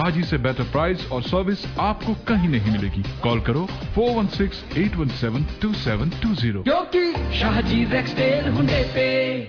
आज ही से बेहतर प्राइस और सर्विस आपको कहीं नहीं मिलेगी। कॉल करो 4168172720 क्योंकि शाहजी रेक्सडेल हुंडे पे।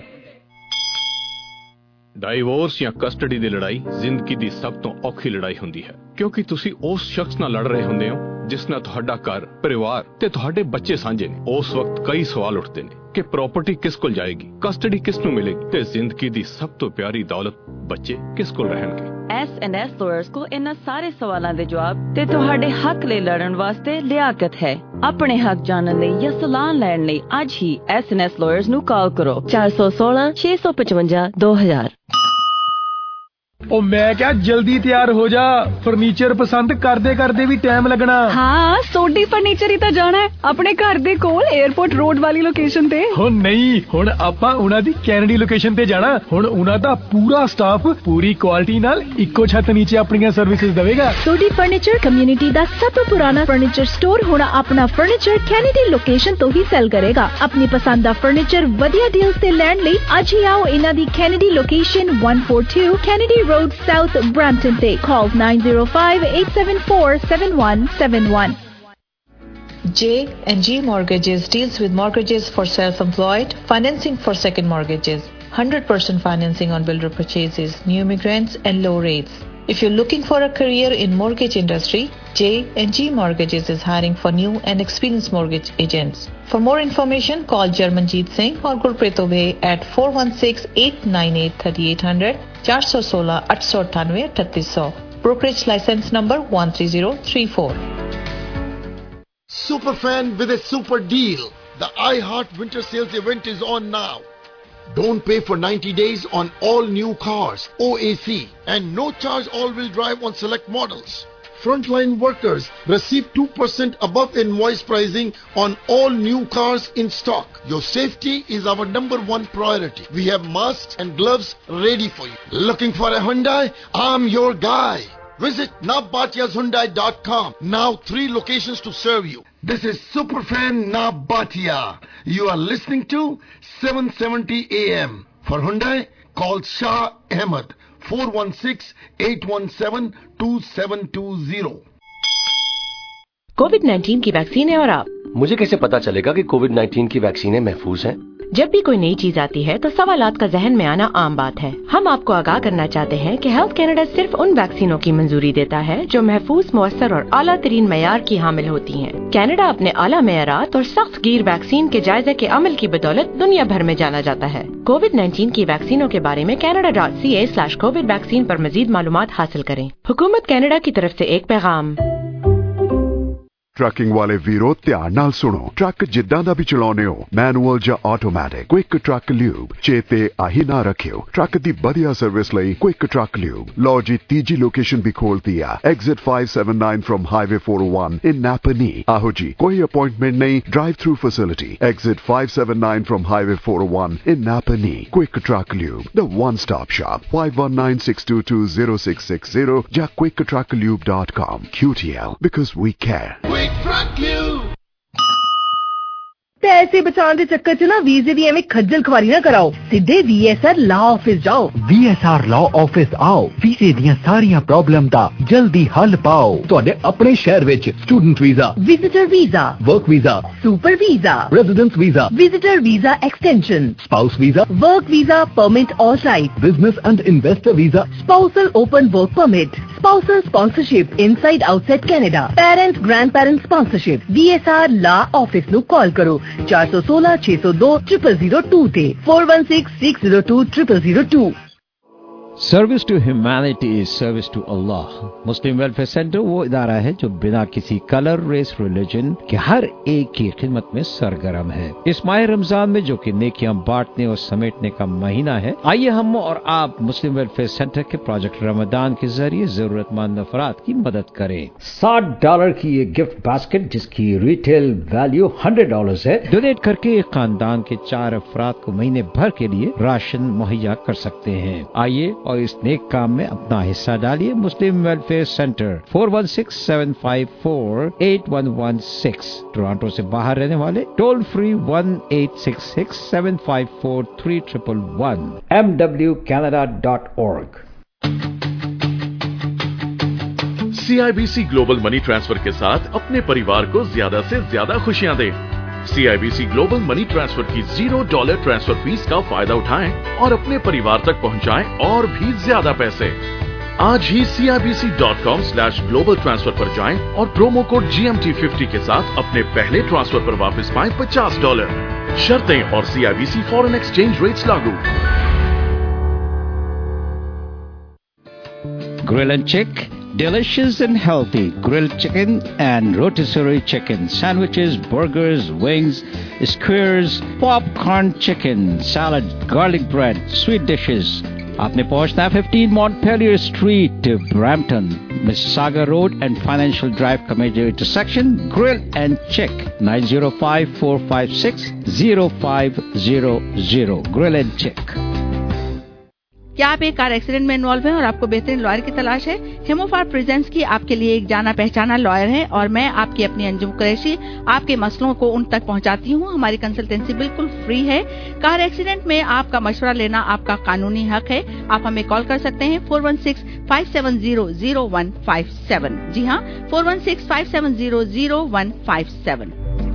ਡਾਈਵੋਰਸ ਜਾਂ ਕਸਟਡੀ ਦੀ ਲੜਾਈ ਜ਼ਿੰਦਗੀ ਦੀ ਸਭ ਤੋਂ ਔਖੀ ਲੜਾਈ ਹੁੰਦੀ ਹੈ, ਕਿਉਂਕਿ ਤੁਸੀਂ ਉਸ ਸ਼ਖਸ ਨਾਲ ਲੜ ਰਹੇ ਹੁੰਦੇ ਹੋ ਜਿਸ ਨਾਲ ਤੁਹਾਡਾ ਘਰ, ਪਰਿਵਾਰ ਤੇ ਤੁਹਾਡੇ ਬੱਚੇ ਸਾਂਝੇ ਨੇ। ਉਸ ਵਕਤ ਕਈ ਸਵਾਲ ਉੱਠਦੇ ਨੇ ਕਿ ਪ੍ਰਾਪਰਟੀ ਕਿਸ ਕੋਲ ਜਾਏਗੀ, ਕਸਟਡੀ ਕਿਸ ਨੂੰ ਮਿਲੇਗੀ ਤੇ ਜ਼ਿੰਦਗੀ ਦੀ ਸਭ ਤੋਂ ਪਿਆਰੀ ਦੌਲਤ ਬੱਚੇ ਕਿਸ ਕੋਲ ਰਹਿਣਗੇ। S&S Lawyers ਕੋਲ ਇਹਨਾਂ ਸਾਰੇ ਸਵਾਲਾਂ ਦੇ ਜਵਾਬ ਤੇ ਤੁਹਾਡੇ ਹੱਕ ਲਈ ਲੜਨ ਵਾਸਤੇ ਲਿਆਕਤ ਹੈ। ਆਪਣੇ ਹੱਕ ਜਾਣਨ ਲਈ ਜਾਂ ਸਲਾਹ ਲੈਣ ਲਈ ਅੱਜ ਹੀ S&S Lawyers ਨੂੰ ਕਾਲ ਕਰੋ 416 655 2000। ਉਹ ਮੈਂ ਕਿਹਾ ਜਲਦੀ ਤਿਆਰ ਹੋ ਜਾ, ਫਰਨੀਚਰ ਪਸੰਦ ਕਰਦੇ ਵੀ ਟਾਈਮ ਲੱਗਣਾ। ਹਾਂ, ਸੋਢੀ ਫਰਨੀਚਰ ਹੀ ਤਾਂ ਜਾਣਾ ਹੈ ਆਪਣੇ ਘਰ ਦੇ ਕੋਲ 에어ਪੋਰਟ ਰੋਡ ਵਾਲੀ ਲੋਕੇਸ਼ਨ ਤੇ। ਹੋ ਨਹੀਂ, ਹੁਣ ਆਪਾਂ ਉਹਨਾਂ ਦੀ ਕੈਨੇਡੀ ਲੋਕੇਸ਼ਨ ਤੇ ਜਾਣਾ। ਹੁਣ ਉਹਨਾਂ ਦਾ ਪੂਰਾ ਸਟਾਫ ਪੂਰੀ ਕੁਆਲਿਟੀ ਨਾਲ ਇੱਕੋ ਛੱਤ ਨੀਚੇ ਆਪਣੀਆਂ ਸਰਵਿਸਿਜ਼ ਦੇਵੇਗਾ। ਸੋਢੀ ਫਰਨੀਚਰ ਕਮਿਊਨਿਟੀ ਦਾ ਸਭ ਤੋਂ ਪੁਰਾਣਾ ਫਰਨੀਚਰ ਸਟੋਰ ਹੁਣ ਆਪਣਾ ਫਰਨੀਚਰ ਕੈਨੇਡੀ ਲੋਕੇਸ਼ਨ ਤੋਂ ਹੀ ਸੈਲ ਕਰੇਗਾ। ਆਪਣੀ ਪਸੰਦ ਦਾ ਫਰਨੀਚਰ ਵਧੀਆ ਡੀਲਸ ਤੇ ਲੈਣ ਲਈ ਅੱਜ ਹੀ ਆਓ ਇਹਨਾਂ ਦੀ Kennedy location 142 Kennedy Road South, Brampton. Call 905-874-7171. J&G Mortgages deals with mortgages for self-employed, financing for second mortgages, 100% financing on builder purchases, new immigrants and low rates. If you're looking for a career in mortgage industry, J&G Mortgages is hiring for new and experienced mortgage agents. For more information, call Jarmanjeet Singh or Gurpreet Obey at 416-898-3800, 416-898-3800. Brokerage license number 13034. Superfan with a super deal. The iHeart Winter Sales event is on now. Don't pay for 90 days on all new cars, OAC, and no charge all-wheel drive on select models. Frontline workers receive 2% above invoice pricing on all new cars in stock. Your safety is our number one priority. We have masks and gloves ready for you. Looking for a Hyundai? I'm your guy. Visit nabatiyashyundai.com. Now 3 locations to serve you. This is Superfan Nabatia. You are listening to 770 AM. For Hyundai, call Shah Ahmed 416-817-2720. कोविड-19 की vaccine है और आप? मुझे कैसे पता चलेगा कि कोविड-19 की वैक्सीनें महफूज हैं? जब भी कोई नई चीज आती है तो सवालात का जहन में आना आम बात है। हम आपको आगाह करना चाहते हैं कि हेल्थ कैनेडा सिर्फ उन वैक्सीनों की मंजूरी देता है जो महफूज, मुअस्सर और आला तरीन मयार की हामिल होती हैं। कैनेडा अपने आला मयारात और सख्त गिर वैक्सीन के जायजे के अमल की बदौलत दुनिया भर में जाना जाता है। कोविड-19 की वैक्सीनों के बारे में Canada.ca/COVID वैक्सीन पर मजीद मालूमात हासिल करें। हुकूमत कैनेडा की तरफ से एक पैगाम। ट्रकिंग वाले वीरो ध्यान नाल सुनो। ट्रक जिद्दां दा भी चलाउने हो, मैनुअल ਜਾਂ ਆਟੋਮੈਟਿਕ, क्विक ट्रक ल्यूब चेते आही ना रखियो। ट्रक दी बढ़िया सर्विस लई क्विक ट्रक ल्यूब। लो जी तीजी लोकेशन भी खोल दिया, exit 579 from highway 401 in Napanee. आहो जी, कोई अपॉइंटमेंट नहीं, drive through facility, exit 579 from highway 401 in Napanee. Quick truck lube, the one stop shop, 5196220660 या quicktrucklube.com. QTL, because we care. पैसे बचाने के चक्कर च ना वीजे दी एवें खज्जल खुआरी ना कराओ, सीधे VSR लॉ ऑफिस जाओ। VSR लॉ ऑफिस आओ, वीजे दियां सारियां प्रॉब्लम दा जल्दी हल पाओ। तुहाडे अपने शहर विच student visa, visitor visa, work visa, super visa, residence visa, visitor visa extension, spouse visa, work visa permit all right, business and investor visa, spousal open work permit, spousal sponsorship inside outside Canada, parent grandparent sponsorship. VSR law office नु call करो 416-602-0002 थे 416-602-0002। Service to humanity is service to Allah. Muslim welfare centre वो इदारा है जो बिना किसी colour, race, religion के हर एक की खिदमत में सरगर्म है। इस माह रमजान में जो कि नेकियां बांटने और समेटने का महीना है, आइए हम और आप मुस्लिम वेलफेयर सेंटर के प्रोजेक्ट रमदान के जरिए जरूरतमंद अफराद की मदद करें। $60 की ये गिफ्ट बास्केट जिसकी रिटेल वैल्यू $100 है, डोनेट करके एक खानदान के 4 अफराद को महीने भर के लिए राशन मुहैया कर सकते हैं। आइए और इस नेक काम में अपना हिस्सा डालिए। मुस्लिम वेलफेयर सेंटर 416-754-8116। टोरंटो से बाहर रहने वाले toll free 1-866-754-3111। mwcanada.org। CIBC global money transfer के साथ अपने परिवार को ज्यादा से ज्यादा खुशियां दें। CIBC ग्लोबल मनी ट्रांसफर की $0 ट्रांसफर फीस का फायदा उठाएं और अपने परिवार तक पहुंचाएं और भी ज्यादा पैसे। आज ही CIBC.com/global transfer पर जाएं और प्रोमो कोड GMT50 के साथ अपने पहले ट्रांसफर पर वापस पाएं $50। शर्तें और CIBC फॉरेन एक्सचेंज रेट्स लागू। Grill and Chick, delicious and healthy grilled chicken and rotisserie chicken, sandwiches, burgers, wings, skewers, popcorn chicken, salad, garlic bread, sweet dishes. आपने पहुंचना है 15 Montpelier Street, Brampton, Mississauga Road and Financial Drive का major intersection. Grill and Chick, 905-456-0500. Grill and Chick. क्या आप एक car accident में involve हैं और आपको बेहतरीन लॉयर की तलाश है? हेमोफार प्रेजेंस की आपके लिए एक जाना पहचाना लॉयर है और मैं आपकी अपनी अंजुम कुरैशी आपके मसलों को उन तक पहुंचाती हूं। हमारी कंसल्टेंसी बिल्कुल फ्री है। कार एक्सीडेंट में आपका मशवरा लेना आपका कानूनी हक है। आप हमें कॉल कर सकते हैं 416-570-0157। जी हाँ, 416-570-0157।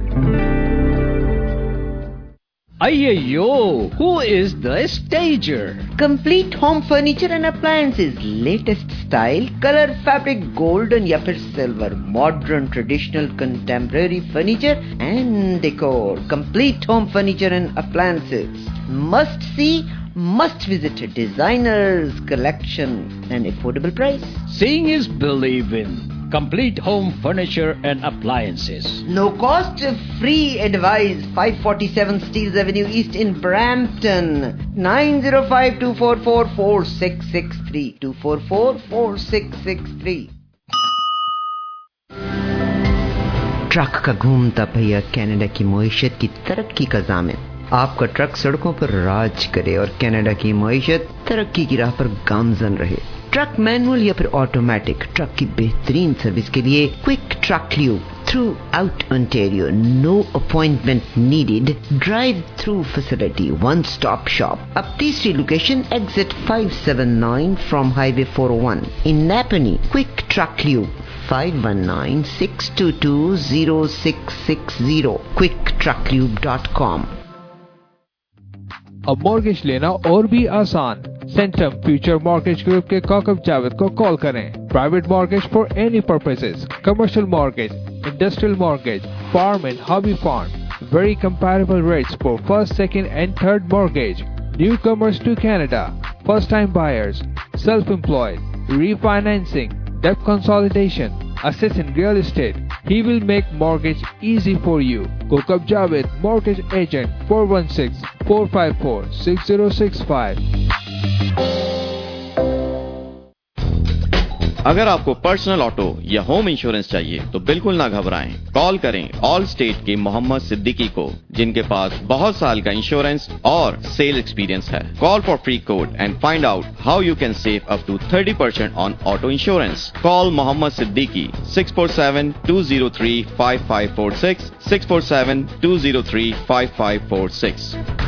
Ayyo, who is the stager? Complete home furniture and appliances, latest style, color, fabric, golden या फिर silver, modern, traditional, contemporary furniture and decor. Complete home furniture and appliances. Must see, must visit designers collection and affordable price. Seeing is believing. Complete home furniture and appliances. No cost, free advice. 547 Steeles Avenue East in Brampton. 905-244-4663. 244-4663. Truck का घूमता पहिया Canada की मईशत की तरक्की का ज़ामिन। आपका truck सड़कों पर राज करे और कनाडा की मईशत तरक्की की राह पर गामजन रहे। ट्रक मैनुअल या फिर ऑटोमेटिक, ट्रक की बेहतरीन सर्विस के लिए quick truck lube throughout Ontario, no appointment needed, drive through facility, one stop shop. अब तीसरी location exit 579 from highway 401 in Napanee. Quick truck lube 519-622-0660, quicktrucklube.com। अब मॉर्गेज लेना और भी आसान। सेंटम फ्यूचर मॉर्गेज ग्रुप के काकब जावेद को कॉल करें। Private mortgage for any purposes, commercial mortgage, industrial mortgage, farm and hobby farm, very comparable rates for first, second and third mortgage, newcomers to Canada, first time buyers, self employed, refinancing, debt consolidation, assets in real estate. He will make mortgage easy for you. Kokab Javed, Mortgage Agent, 416-454-6065. अगर आपको personal auto या home insurance चाहिए तो बिल्कुल ना घबराएं। Call करें all state के मोहम्मद सिद्दीकी को, जिनके पास बहुत साल का इंश्योरेंस और सेल एक्सपीरियंस है। Call for free quote and find out how you can save up to 30% on auto insurance. Call Mohammed Siddiqui 647-203-5546, 647-203-5546।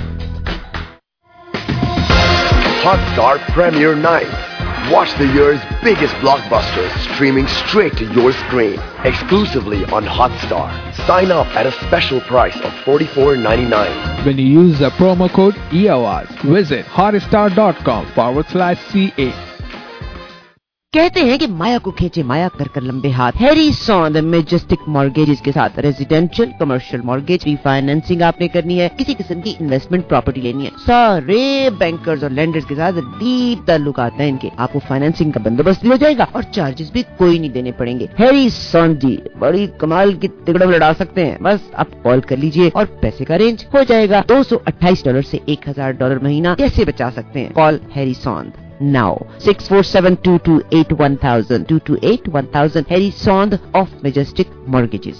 Hotstar Premier Night. Watch the year's biggest blockbusters streaming straight to your screen, exclusively on Hotstar. Sign up at a special price of $44.99. When you use the promo code EOS, visit hotstar.com/CA. कहते हैं कि माया को खींचे माया कर कर लंबे हाथ। Harry सॉन्द majestic mortgages के साथ रेजिडेंशियल, कमर्शियल मॉर्गेज, रिफाइनेंसिंग आपने करनी है, किसी किस्म की इन्वेस्टमेंट प्रॉपर्टी लेनी है, सारे बैंकर्स और लैंडर्स के साथ डीप ताल्लुक आता है इनके। आपको फाइनेंसिंग का बंदोबस्त भी हो जाएगा और चार्जेस भी कोई नहीं देने पड़ेंगे। हैरी सॉन्द जी बड़ी कमाल की तिगड़ा लड़ा सकते हैं। बस आप कॉल कर लीजिए और पैसे का अरेंज हो जाएगा। $228 से $1,000 महीना कैसे बचा सकते हैं? Call Harry Sond now 647-228-1000 228-1000 Harry Sond of Majestic Mortgages।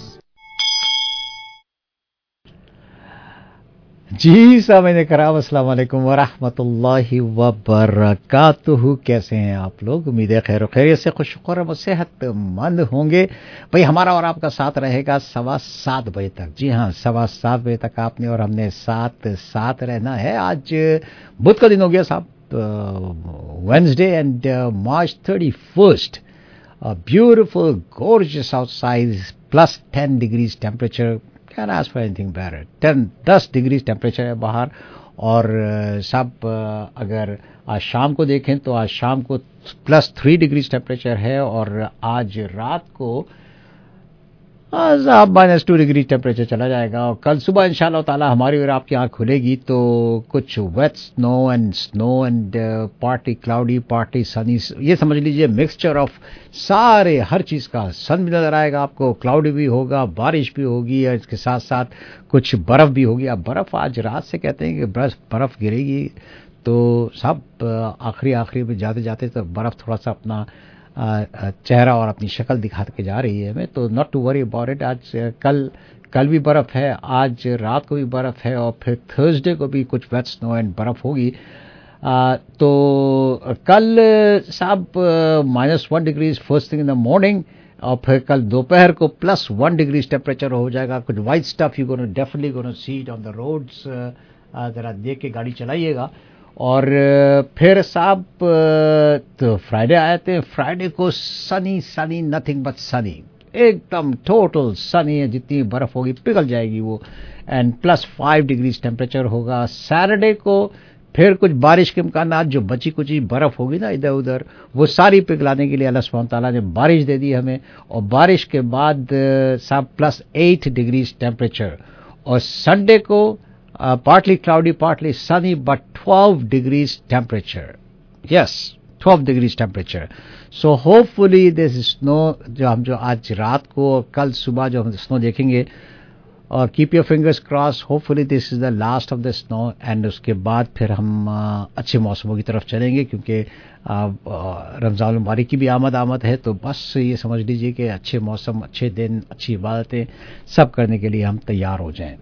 जी सामने कराम, अस्सलाम वालेकुम वरहमतुल्लाहि वबरकातुहू। कैसे हैं आप लोग? उम्मीद है खैर खैरियत से, खुशखुर और सेहतमंद होंगे। भाई हमारा और आपका साथ रहेगा 7:15 बजे तक। जी हाँ, 7:15 बजे तक आपने और हमने साथ रहना है। आज बुध का दिन हो गया साहब, Wednesday and March 31st beautiful, gorgeous outside, plus 10 degrees temperature. Can't ask for anything better. 10 degrees temperature है बाहर. और सब अगर आज शाम को देखें तो आज शाम को प्लस 3 डिग्री टेम्परेचर है और आज रात को -2 डिग्री टेम्परेचर चला जाएगा. और कल सुबह इंशाल्लाह ताला हमारी और आपकी आंख खुलेगी तो कुछ wet snow and partly cloudy partly sunny, ये समझ लीजिए मिक्सचर ऑफ सारे हर चीज़ का. सन भी नजर आएगा आपको, क्लाउडी भी होगा, बारिश भी होगी और इसके साथ साथ कुछ बर्फ़ भी होगी. अब बर्फ़ आज रात से कहते हैं कि बर्फ़ गिरेगी तो सब आखिरी में जाते जाते तो बर्फ़ थोड़ा सा अपना चेहरा और अपनी शक्ल दिखा के जा रही है हमें. तो not to worry about it. आज कल भी बर्फ़ है, आज रात को भी बर्फ़ है और फिर थर्सडे को भी कुछ वेट स्नो एंड बर्फ़ होगी. तो कल साहब -1 degree first thing in the morning और फिर कल दोपहर को +1 डिग्री टेम्परेचर हो जाएगा. कुछ white stuff you gonna definitely gonna see it on the roads. ज़रा देख के गाड़ी चलाइएगा. और फिर साहब तो फ्राइडे आए थे. फ्राइडे को सनी नथिंग बट सनी, एकदम टोटल सनी है. जितनी बर्फ़ होगी पिघल जाएगी वो. एंड +5 डिग्री टेम्परेचर होगा. सैटरडे को फिर कुछ बारिश के इम्कान, जो बची कुछ बर्फ़ होगी ना इधर उधर वो सारी पिघलाने के लिए अल्लाह सुब्हान ताला ने बारिश दे दी हमें. और बारिश के बाद साहब +8 डिग्री टेम्परेचर. और संडे को partly cloudy, partly sunny, but 12 degrees temperature. Yes, 12 degrees temperature. So hopefully this snow जो आज रात को कल सुबह जो हम स्नो देखेंगे, और keep your fingers crossed, hopefully this is the last of the snow and उसके बाद फिर हम अच्छे मौसमों की तरफ चलेंगे क्योंकि रमज़ान मुबारक की भी आमद है. तो बस ये समझ लीजिए कि अच्छे मौसम, अच्छे दिन, अच्छी इबादतें सब करने के लिए हम तैयार हो जाएं.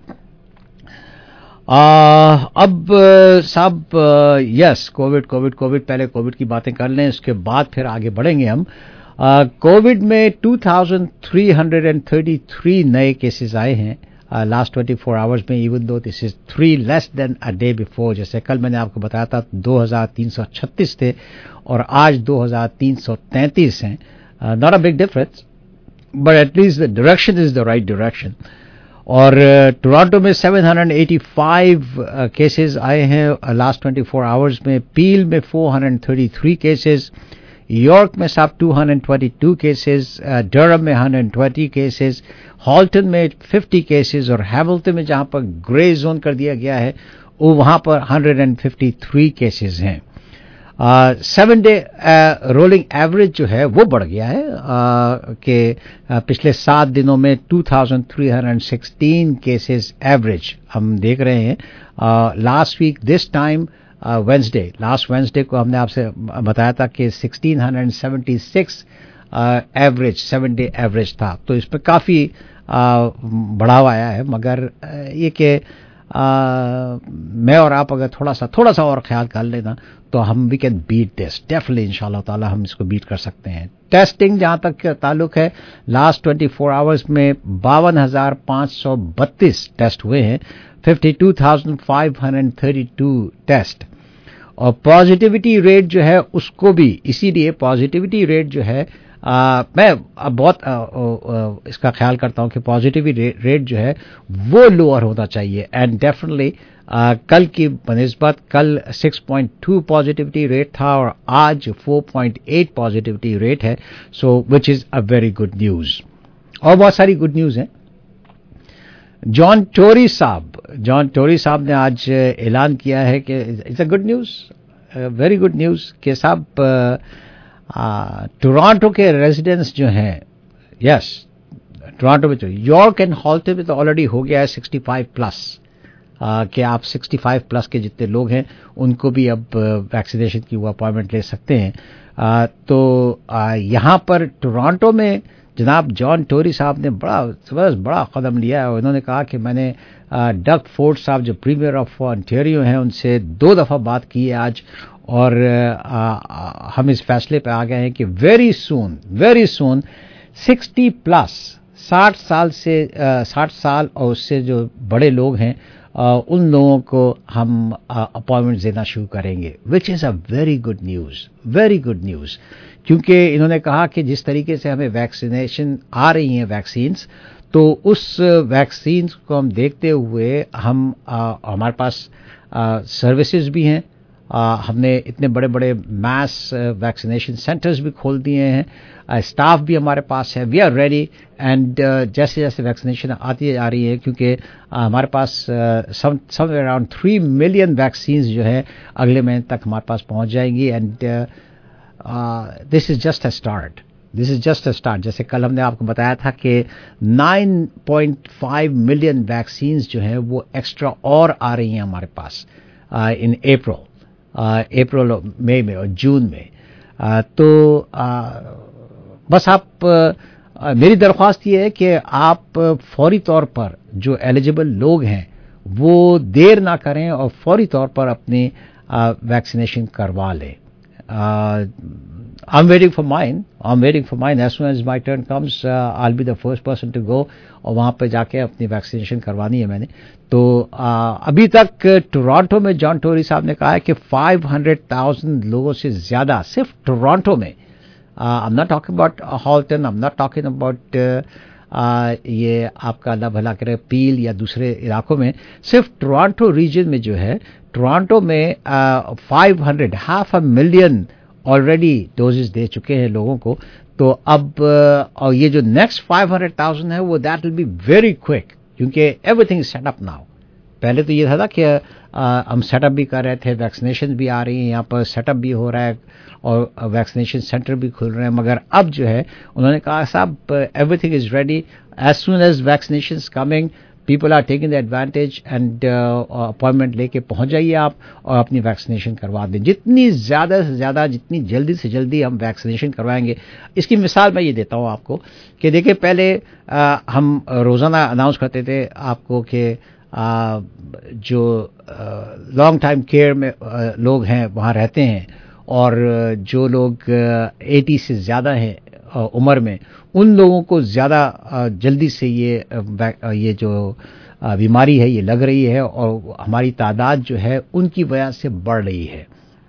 अब साहब यस कोविड पहले कोविड की बातें कर लें, उसके बाद फिर आगे बढ़ेंगे हम. कोविड में 2333 नए केसेस आए हैं लास्ट 24 आवर्स में, even though this is 3 less than a day before. जैसे कल मैंने आपको बताया था 2336 थे और आज 2333 हैं. Not a big difference but at least the direction is the right direction. और टोरंटो में 785 केसेस आए हैं लास्ट 24 आवर्स में. पील में 433 केसेस, यॉर्क में साहब 222 केसेस, डरहम में 120 केसेस, हॉल्टन में 50 केसेस और हैमिल्टन में जहां पर ग्रे जोन कर दिया गया है वो वहां पर 153 केसेस हैं. 7 डे रोलिंग एवरेज जो है वो बढ़ गया है कि पिछले 7 दिनों में 2316 केसेस एवरेज हम देख रहे हैं. Last week this time last Wednesday को हमने आपसे बताया था कि 1676 एवरेज 7 डे एवरेज था. तो इस पर काफ़ी बढ़ावा आया है. मगर ये कि मैं और आप अगर थोड़ा सा और ख्याल कर लेना तो हम we can beat this definitely. इंशाल्लाह ताला हम इसको बीट कर सकते हैं. टेस्टिंग जहां तक ताल्लुक है लास्ट 24 आवर्स में 52,532 टेस्ट हुए हैं, 52,532 टेस्ट. और पॉजिटिविटी रेट जो है उसको भी, इसीलिए पॉजिटिविटी रेट जो है मैं बहुत इसका ख्याल करता हूं कि पॉजिटिविटी रेट जो है वो लोअर होना चाहिए. एंड डेफिनेटली कल की बनिस्बत कल 6.2 पॉजिटिविटी रेट था और आज 4.8 पॉजिटिविटी रेट है. So which is a very good news. और बहुत सारी गुड न्यूज हैं. जॉन टोरी साहब ने आज ऐलान किया है कि it's a good news, very good news कि साहब टोरंटो के रेजिडेंट्स जो हैं, यस टोरंटो में तो यॉर्क एंड हॉल्टन में तो ऑलरेडी हो गया है 65 प्लस कि आप 65 प्लस के जितने लोग हैं उनको भी अब वैक्सीनेशन की वो अपॉइंटमेंट ले सकते हैं. तो यहाँ पर टोरंटो में जनाब जॉन टोरी साहब ने बड़ा कदम लिया है. उन्होंने कहा कि मैंने डग फोर्ड साहब जो प्रीमियर ऑफ ऑन्टेरियो हैं उनसे 2 दफ़ा बात की है आज और हम इस फैसले पे आ गए हैं कि वेरी सून 60 प्लस 60 साल और उससे जो बड़े लोग हैं उन लोगों को हम अपॉइंटमेंट देना शुरू करेंगे, which is a very good news क्योंकि इन्होंने कहा कि जिस तरीके से हमें वैक्सीनेशन आ रही हैं वैक्सीन्स, तो उस वैक्सीन्स को हम देखते हुए हमारे पास सर्विसेज भी हैं, हमने इतने बड़े बड़े मैस वैक्सीनेशन सेंटर्स भी खोल दिए हैं, स्टाफ भी हमारे पास है, वी आर रेडी। एंड जैसे जैसे वैक्सीनेशन आती जा रही है, क्योंकि हमारे पास समवेयर अराउंड 3 मिलियन वैक्सीन्स जो है अगले महीने तक हमारे पास पहुंच जाएंगी। And this is just a start, this is just a start. जैसे कल हमने आपको बताया था कि 9.5 मिलियन वैक्सीन्स जो है वो एक्स्ट्रा और आ रही हैं हमारे पास इन अप्रैल मई में और जून में। तो बस आप मेरी दरख्वास्त ये है कि आप फौरी तौर पर जो एलिजिबल लोग हैं वो देर ना करें और फौरी तौर पर अपनी वैक्सीनेशन करवा लें। I'm waiting for mine. As soon as my turn comes, I'll be the first person to go. और वहाँ पे जाके अपनी वैक्सीनेशन करवानी है मैंने। तो अभी तक टोरंटो में जॉन टोरी साहब ने कहा है कि 500,000 लोगों से ज़्यादा सिर्फ टोरंटो में, I'm not talking about Halton, I'm not talking about ये आपका अल्लाह भला करे पील या दूसरे इलाकों में, सिर्फ टोरंटो रीजन में जो है, टोरंटो में 500,000 ऑलरेडी डोजेस दे चुके हैं लोगों को। तो अब और ये जो नेक्स्ट 500,000 है वो that will be very quick, क्योंकि everything is set up now. पहले तो ये था कि हम सेटअप भी कर रहे थे, वैक्सीनेशन भी आ रही है, यहाँ पर सेटअप भी हो रहा है और वैक्सीनेशन सेंटर भी खुल रहे हैं, मगर अब जो है उन्होंने कहा साहब everything is ready, as soon as vaccination is coming people are taking the advantage and appointment लेके पहुंच जाइए आप और अपनी वैक्सीनेशन करवा दें। जितनी ज़्यादा से ज़्यादा, जितनी जल्दी से जल्दी हम वैक्सीनेशन करवाएंगे। इसकी मिसाल मैं ये देता हूँ आपको कि देखिए पहले हम रोज़ाना अनाउंस करते थे आपको कि जो लॉन्ग टाइम केयर में लोग हैं वहाँ रहते हैं और जो लोग 80 से ज़्यादा हैं उम्र में, उन लोगों को ज़्यादा जल्दी से ये जो बीमारी है ये लग रही है और हमारी तादाद जो है उनकी वजह से बढ़ रही है।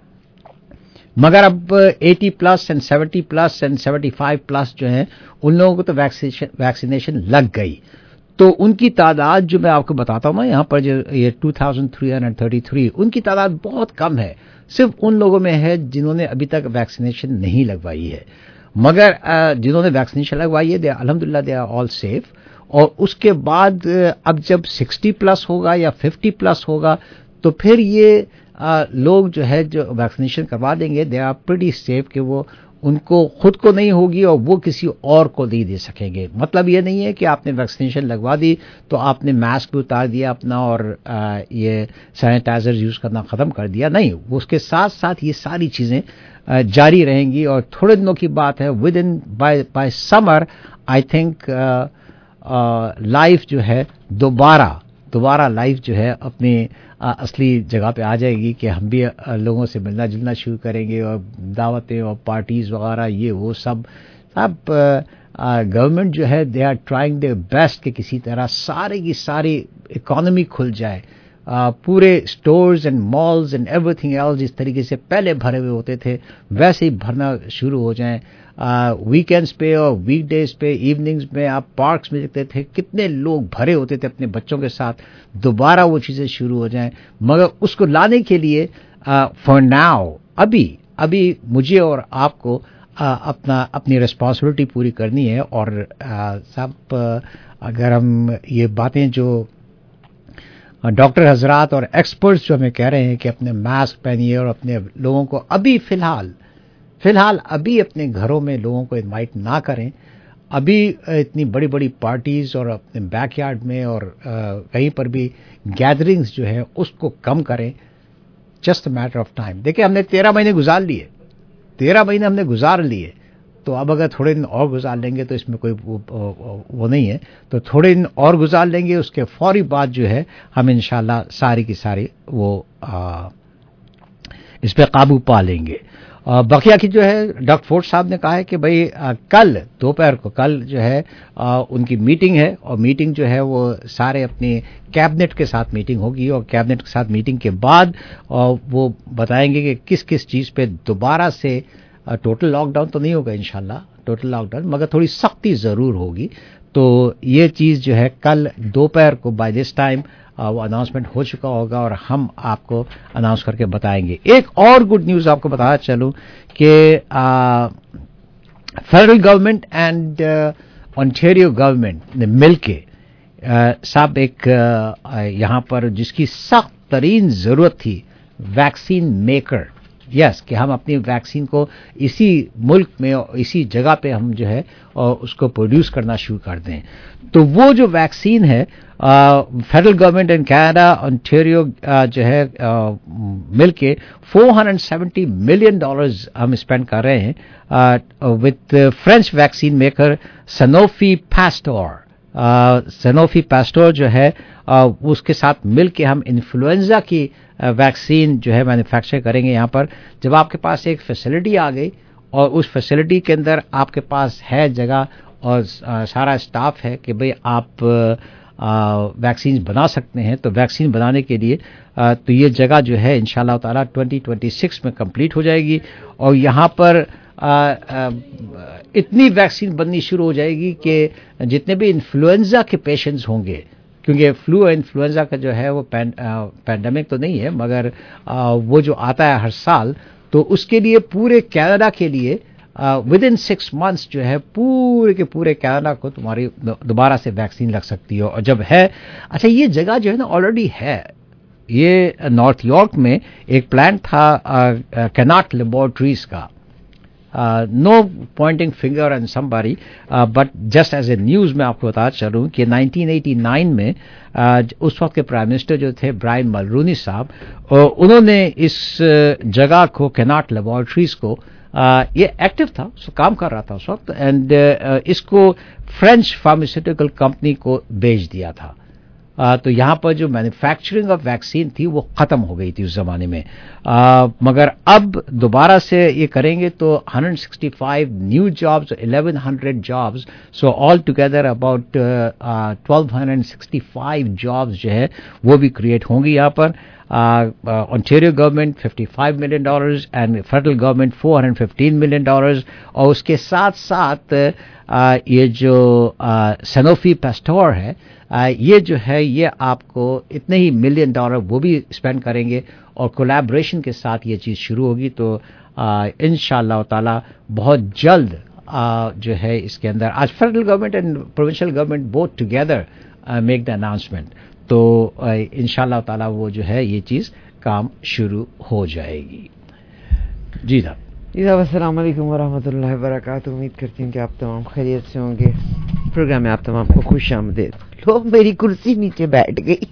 मगर अब 80 plus and 70 plus and 75 plus जो है उन लोगों को तो वैक्सीनेशन लग गई, तो उनकी तादाद जो मैं आपको बताता हूँ ना यहाँ पर जो ये 2333 उनकी तादाद बहुत कम है, सिर्फ उन लोगों में है जिन्होंने अभी तक वैक्सीनेशन नहीं लगवाई है। मगर जिन्होंने वैक्सीनेशन लगवाई है अल्हम्दुलिल्लाह दे आर ऑल सेफ। और उसके बाद अब जब 60 प्लस होगा या 50 प्लस होगा तो फिर ये लोग जो है जो वैक्सीनेशन करवा देंगे दे आर प्रीटी सेफ कि वो उनको खुद को नहीं होगी और वो किसी और को नहीं दे सकेंगे। मतलब ये नहीं है कि आपने वैक्सीनेशन लगवा दी तो आपने मास्क भी उतार दिया अपना और ये सैनिटाइजर यूज़ करना ख़त्म कर दिया, नहीं, उसके साथ साथ ये सारी चीज़ें जारी रहेंगी। और थोड़े दिनों की बात है, within by summer I think life जो है दोबारा लाइफ जो है अपनी असली जगह पे आ जाएगी कि हम भी लोगों से मिलना जुलना शुरू करेंगे और दावतें और पार्टीज वगैरह ये वो सब गवर्नमेंट जो है they are trying their best कि किसी तरह सारी की सारी इकोनॉमी खुल जाए, पूरे stores and malls and everything else जिस तरीके से पहले भरे हुए होते थे वैसे ही भरना शुरू हो जाएं। वीकेंड्स पे और वीकडेज पे इवनिंग्स में आप पार्क्स में देखते थे कितने लोग भरे होते थे अपने बच्चों के साथ, दोबारा वो चीज़ें शुरू हो जाएं। मगर उसको लाने के लिए फॉर नाउ अभी मुझे और आपको अपनी रिस्पॉन्सिबिलिटी पूरी करनी है। और सब अगर हम ये बातें जो डॉक्टर हजरात और एक्सपर्ट्स जो हमें कह रहे हैं कि अपने मास्क पहनिए और अपने लोगों को अभी फिलहाल अभी अपने घरों में लोगों को इनवाइट ना करें, अभी इतनी बड़ी बड़ी पार्टीज और अपने बैकयार्ड में और कहीं पर भी गैदरिंग्स जो है उसको कम करें। Just a matter of time. देखिए हमने 13 महीने हमने गुजार लिए, तो अब अगर थोड़े दिन और गुजार लेंगे तो इसमें कोई वो नहीं है, तो थोड़े दिन और गुजार लेंगे, उसके फौरी बाद जो है हम इंशाल्लाह सारी की सारी वो इस पे काबू पा लेंगे। बकिया की जो है डॉक्टर फोर्ड साहब ने कहा है कि भाई कल दोपहर को जो है उनकी मीटिंग है और मीटिंग जो है वो सारे अपने कैबिनेट के साथ मीटिंग होगी और कैबिनेट के साथ मीटिंग के बाद वो बताएंगे कि किस किस चीज़ पे दोबारा से टोटल लॉकडाउन तो नहीं होगा इंशाल्लाह, टोटल लॉकडाउन, मगर थोड़ी सख्ती ज़रूर होगी। तो ये चीज़ जो है कल दोपहर को बाय दिस टाइम वो अनाउंसमेंट हो चुका होगा और हम आपको अनाउंस करके बताएंगे। एक और गुड न्यूज़ आपको बताया चलूँ कि federal government and Ontario government ने मिलके साहब एक यहाँ पर जिसकी सख्त तरीन ज़रूरत थी, वैक्सीन मेकर, यस, कि हम अपनी वैक्सीन को इसी मुल्क में और इसी जगह पे हम जो है उसको प्रोड्यूस करना शुरू कर दें। तो वो जो वैक्सीन है federal government and Canada Ontario जो है मिलके $470 मिलियन हम स्पेंड कर रहे हैं with French vaccine maker Sanofi Pasteur. Sanofi Pasteur जो है उसके साथ मिलके हम इन्फ्लुएंजा की वैक्सीन जो है मैन्युफैक्चर करेंगे यहाँ पर। जब आपके पास एक फैसिलिटी आ गई और उस फैसिलिटी के अंदर आपके पास है जगह और सारा स्टाफ है कि भाई आप वैक्सीन बना सकते हैं, तो वैक्सीन बनाने के लिए तो ये जगह जो है इंशाल्लाह ताला 2026 में कंप्लीट हो जाएगी और यहाँ पर इतनी वैक्सीन बननी शुरू हो जाएगी कि जितने भी इन्फ्लुएंजा के पेशेंट्स होंगे, क्योंकि फ्लू इन्फ्लुएंजा का जो है वो पैंडेमिक तो नहीं है मगर वो जो आता है हर साल, तो उसके लिए पूरे कनाडा के लिए विद इन 6 months जो है पूरे के पूरे कनाडा को तुम्हारी दोबारा से वैक्सीन लग सकती है। और जब है, अच्छा ये जगह जो है ना ऑलरेडी है, ये नॉर्थ यॉर्क में एक प्लांट था कैनाट लेबोरेटरीज का, no pointing finger and somebody, but just as a news मैं आपको बता चलूँ कि 1989 में उस वक्त के प्राइम मिनिस्टर जो थे ब्रायन मलरूनी साहब, उन्होंने इस जगह को कैनाट लेबोरेटरीज को ये एक्टिव था, काम कर रहा था उस वक्त, एंड इसको फ्रेंच फार्मास्यूटिकल कंपनी को बेच दिया था। तो यहाँ पर जो मैन्युफैक्चरिंग ऑफ वैक्सीन थी वो ख़त्म हो गई थी उस ज़माने में, मगर अब दोबारा से ये करेंगे तो 165 new jobs, 1100 jobs, so all together about 1265 jobs जो है वो भी क्रिएट होंगी यहाँ पर। Ontario government $55 million and federal government $415 million, और उसके साथ साथ ये जो सनोफी पैस्टोर है ये जो है ये आपको इतने ही $1 million वो भी स्पेंड करेंगे और कोलैबोरेशन के साथ ये चीज़ शुरू होगी। तो इंशाअल्लाह ताला बहुत जल्द जो है इसके अंदर आज federal government and provincial government both together make the announcement, तो इंशाअल्लाह ताला वो जो है ये चीज़ काम शुरू हो जाएगी। जी साहब। अस्सलाम वालेकुम वरहमतुल्लाहि वबरकातुहू। उम्मीद करती हूँ कि आप तमाम खैरियत से होंगे। प्रोग्राम में आप तमाम को खुश आमदीद। लो मेरी कुर्सी नीचे बैठ गई।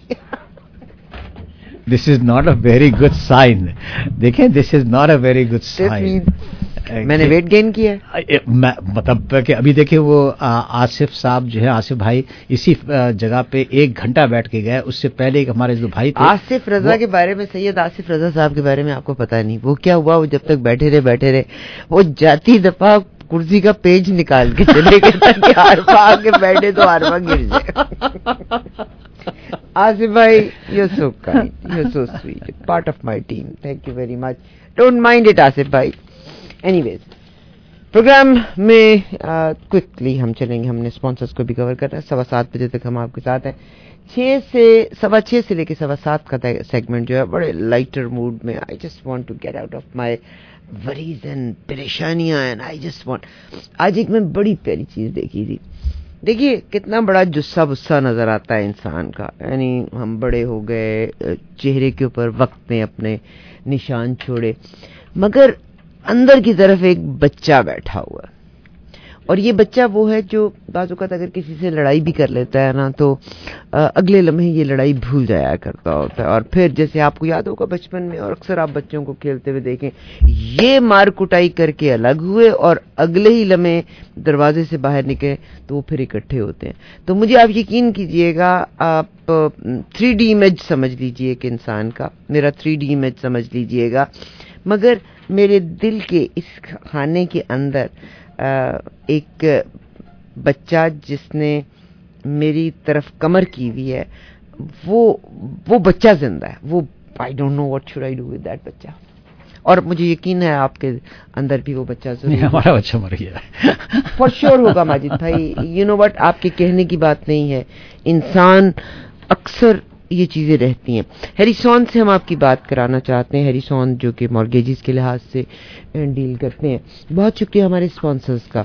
This is not a very good sign. देखें, this is not a very good sign. मैंने वेट गेन किया है, मतलब कि अभी देखिए वो आसिफ साहब जो है, आसिफ भाई इसी जगह पे 1 घंटा बैठ के गए। उससे पहले एक हमारे जो भाई थे आसिफ रजा के बारे में, सैयद आसिफ रजा साहब के बारे में आपको पता नहीं वो क्या हुआ। वो जब तक बैठे रहे वो जाती दफा कुर्सी का पेज निकाल के चले गए ताकि आरफा आके बैठे तो आरफा गिर जाए। आसिफ भाई, you're so kind, you're so sweet, part of my team, thank you very much, don't mind it Asif भाई। एनीवेज, प्रोग्राम में क्विकली हम चलेंगे, हमने स्पॉन्सर्स को भी कवर करना है। 7:15 बजे तक हम आपके साथ हैं। 6 से लेके 7:15 का सेगमेंट जो है बड़े लाइटर मूड में, I just want to get out of my worries and परेशानियां एंड आई जस्ट वांट। आज एक मैं बड़ी प्यारी चीज देखी थी। देखिए कितना बड़ा जुस्सा बुस्सा नजर आता है इंसान का, यानी हम बड़े हो गए, चेहरे के ऊपर वक्त ने अपने निशान छोड़े, मगर अंदर की तरफ एक बच्चा बैठा हुआ है। और ये बच्चा वो है जो बाज़ औक़ात अगर किसी से लड़ाई भी कर लेता है ना, तो अगले लम्हे ये लड़ाई भूल जाया करता होता है। और फिर जैसे आपको याद होगा बचपन में, और अक्सर आप बच्चों को खेलते हुए देखें, ये मार कुटाई करके अलग हुए और अगले ही लम्हे दरवाजे से बाहर निकले तो वो फिर इकट्ठे होते हैं। तो मुझे आप यकीन कीजिएगा, आप 3D इमेज समझ लीजिए कि इंसान का, मेरा 3D इमेज समझ लीजिएगा, मगर मेरे दिल के इस खाने के अंदर एक बच्चा जिसने मेरी तरफ कमर की हुई है, वो बच्चा जिंदा है। वो I don't know what should I do with that बच्चा। اور مجھے یقین ہے آپ کے اندر بھی وہ بچہ ضرور ہمارا بچہ مر گیا فار شیور ہوگا ماجد بھائی. یو نو وٹ, آپ کے کہنے کی بات نہیں ہے, انسان اکثر یہ چیزیں رہتی ہیں. ہیریسون سے ہم آپ کی بات کرانا چاہتے ہیں, ہیریسون جو کہ مارگیجز کے لحاظ سے ڈیل کرتے ہیں. بہت شکریہ ہمارے اسپانسرز کا.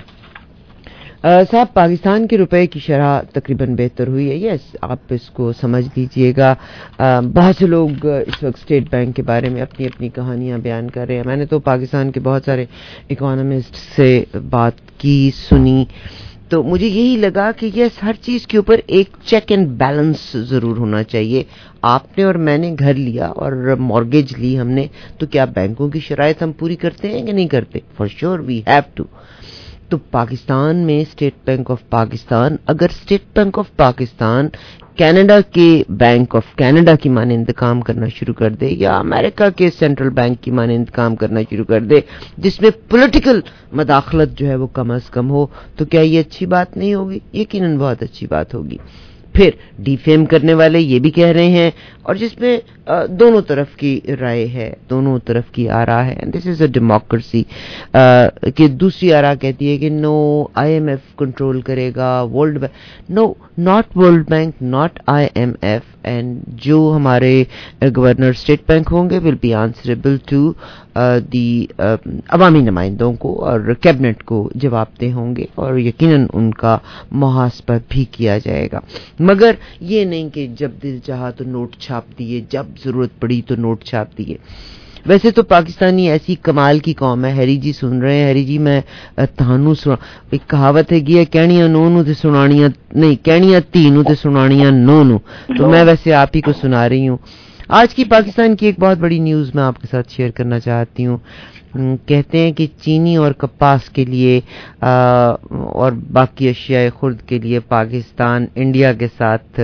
صاحب, پاکستان کے روپے کی شرح تقریباً بہتر ہوئی ہے. یس, آپ اس کو سمجھ لیجئے گا. بہت سے لوگ اس وقت اسٹیٹ بینک کے بارے میں اپنی اپنی کہانیاں بیان کر رہے ہیں. میں نے تو پاکستان کے بہت سارے اکانومسٹ سے بات کی, سنی, تو مجھے یہی لگا کہ یس, ہر چیز کے اوپر ایک چیک اینڈ بیلنس ضرور ہونا چاہیے. آپ نے اور میں نے گھر لیا اور مارگیج لی ہم نے, تو کیا بینکوں کی شرائط ہم پوری کرتے ہیں کہ نہیں کرتے؟ For sure we have to. تو پاکستان میں اسٹیٹ بینک آف پاکستان, اگر state bank of Pakistan Canada کے بینک آف کینیڈا کی مانند کام کرنا شروع کر دے, یا امریکہ کے سینٹرل بینک کی مانند کام کرنا شروع کر دے, جس میں پولیٹیکل مداخلت جو ہے وہ کم از کم ہو, تو کیا یہ اچھی بات نہیں ہوگی؟ یقیناً بہت اچھی بات ہوگی. پھر ڈی فیم کرنے والے یہ بھی کہہ رہے ہیں, اور جس میں دونوں طرف کی رائے ہے, دونوں طرف کی آراء ہے. This is a democracy. کہ دوسری آراء کہتی ہے کہ no, I M F control کرے گا, world bank. No, not world bank, not I M F. And جو ہمارے گورنر اسٹیٹ بینک ہوں گے will be answerable to the عوامی نمائندوں کو اور کیبنٹ کو جواب دہ ہوں گے, اور یقیناً ان کا محاسبہ بھی کیا جائے گا. مگر یہ نہیں کہ جب دل چاہا تو نوٹ چھاپ دیے, جب ضرورت پڑی تو نوٹ چھاپ دیے. ویسے تو پاکستانی ایسی کمال کی قوم ہے. ہیری جی سن رہے ہیں؟ ہیری جی, میں تہانوں ایک کہاوت ہے کہ کہنیاں نو نو تے سنانیاں نہیں, کہنیاں تینوں تے سنانیاں نو نو. تو میں ویسے آپ ہی کو سنا رہی ہوں. آج کی پاکستان کی ایک بہت بڑی نیوز میں آپ کے ساتھ شیئر کرنا چاہتی ہوں. کہتے ہیں کہ چینی اور کپاس کے لیے اور باقی اشیاء خرد کے لیے پاکستان انڈیا کے ساتھ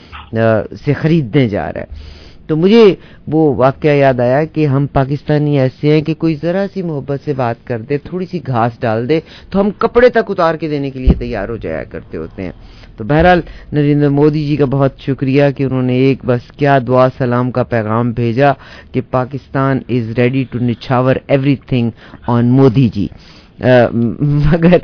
سے خریدنے جا رہا ہے. تو مجھے وہ واقعہ یاد آیا کہ ہم پاکستانی ایسے ہیں کہ کوئی ذرا سی محبت سے بات کر دے, تھوڑی سی گھاس ڈال دے, تو ہم کپڑے تک اتار کے دینے کے لیے تیار ہو جایا کرتے ہوتے ہیں. تو بہرحال نریندر مودی جی کا بہت شکریہ کہ انہوں نے ایک بس کیا دعا سلام کا پیغام بھیجا کہ پاکستان از ریڈی ٹو نچھاور everything on Modi ji. مگر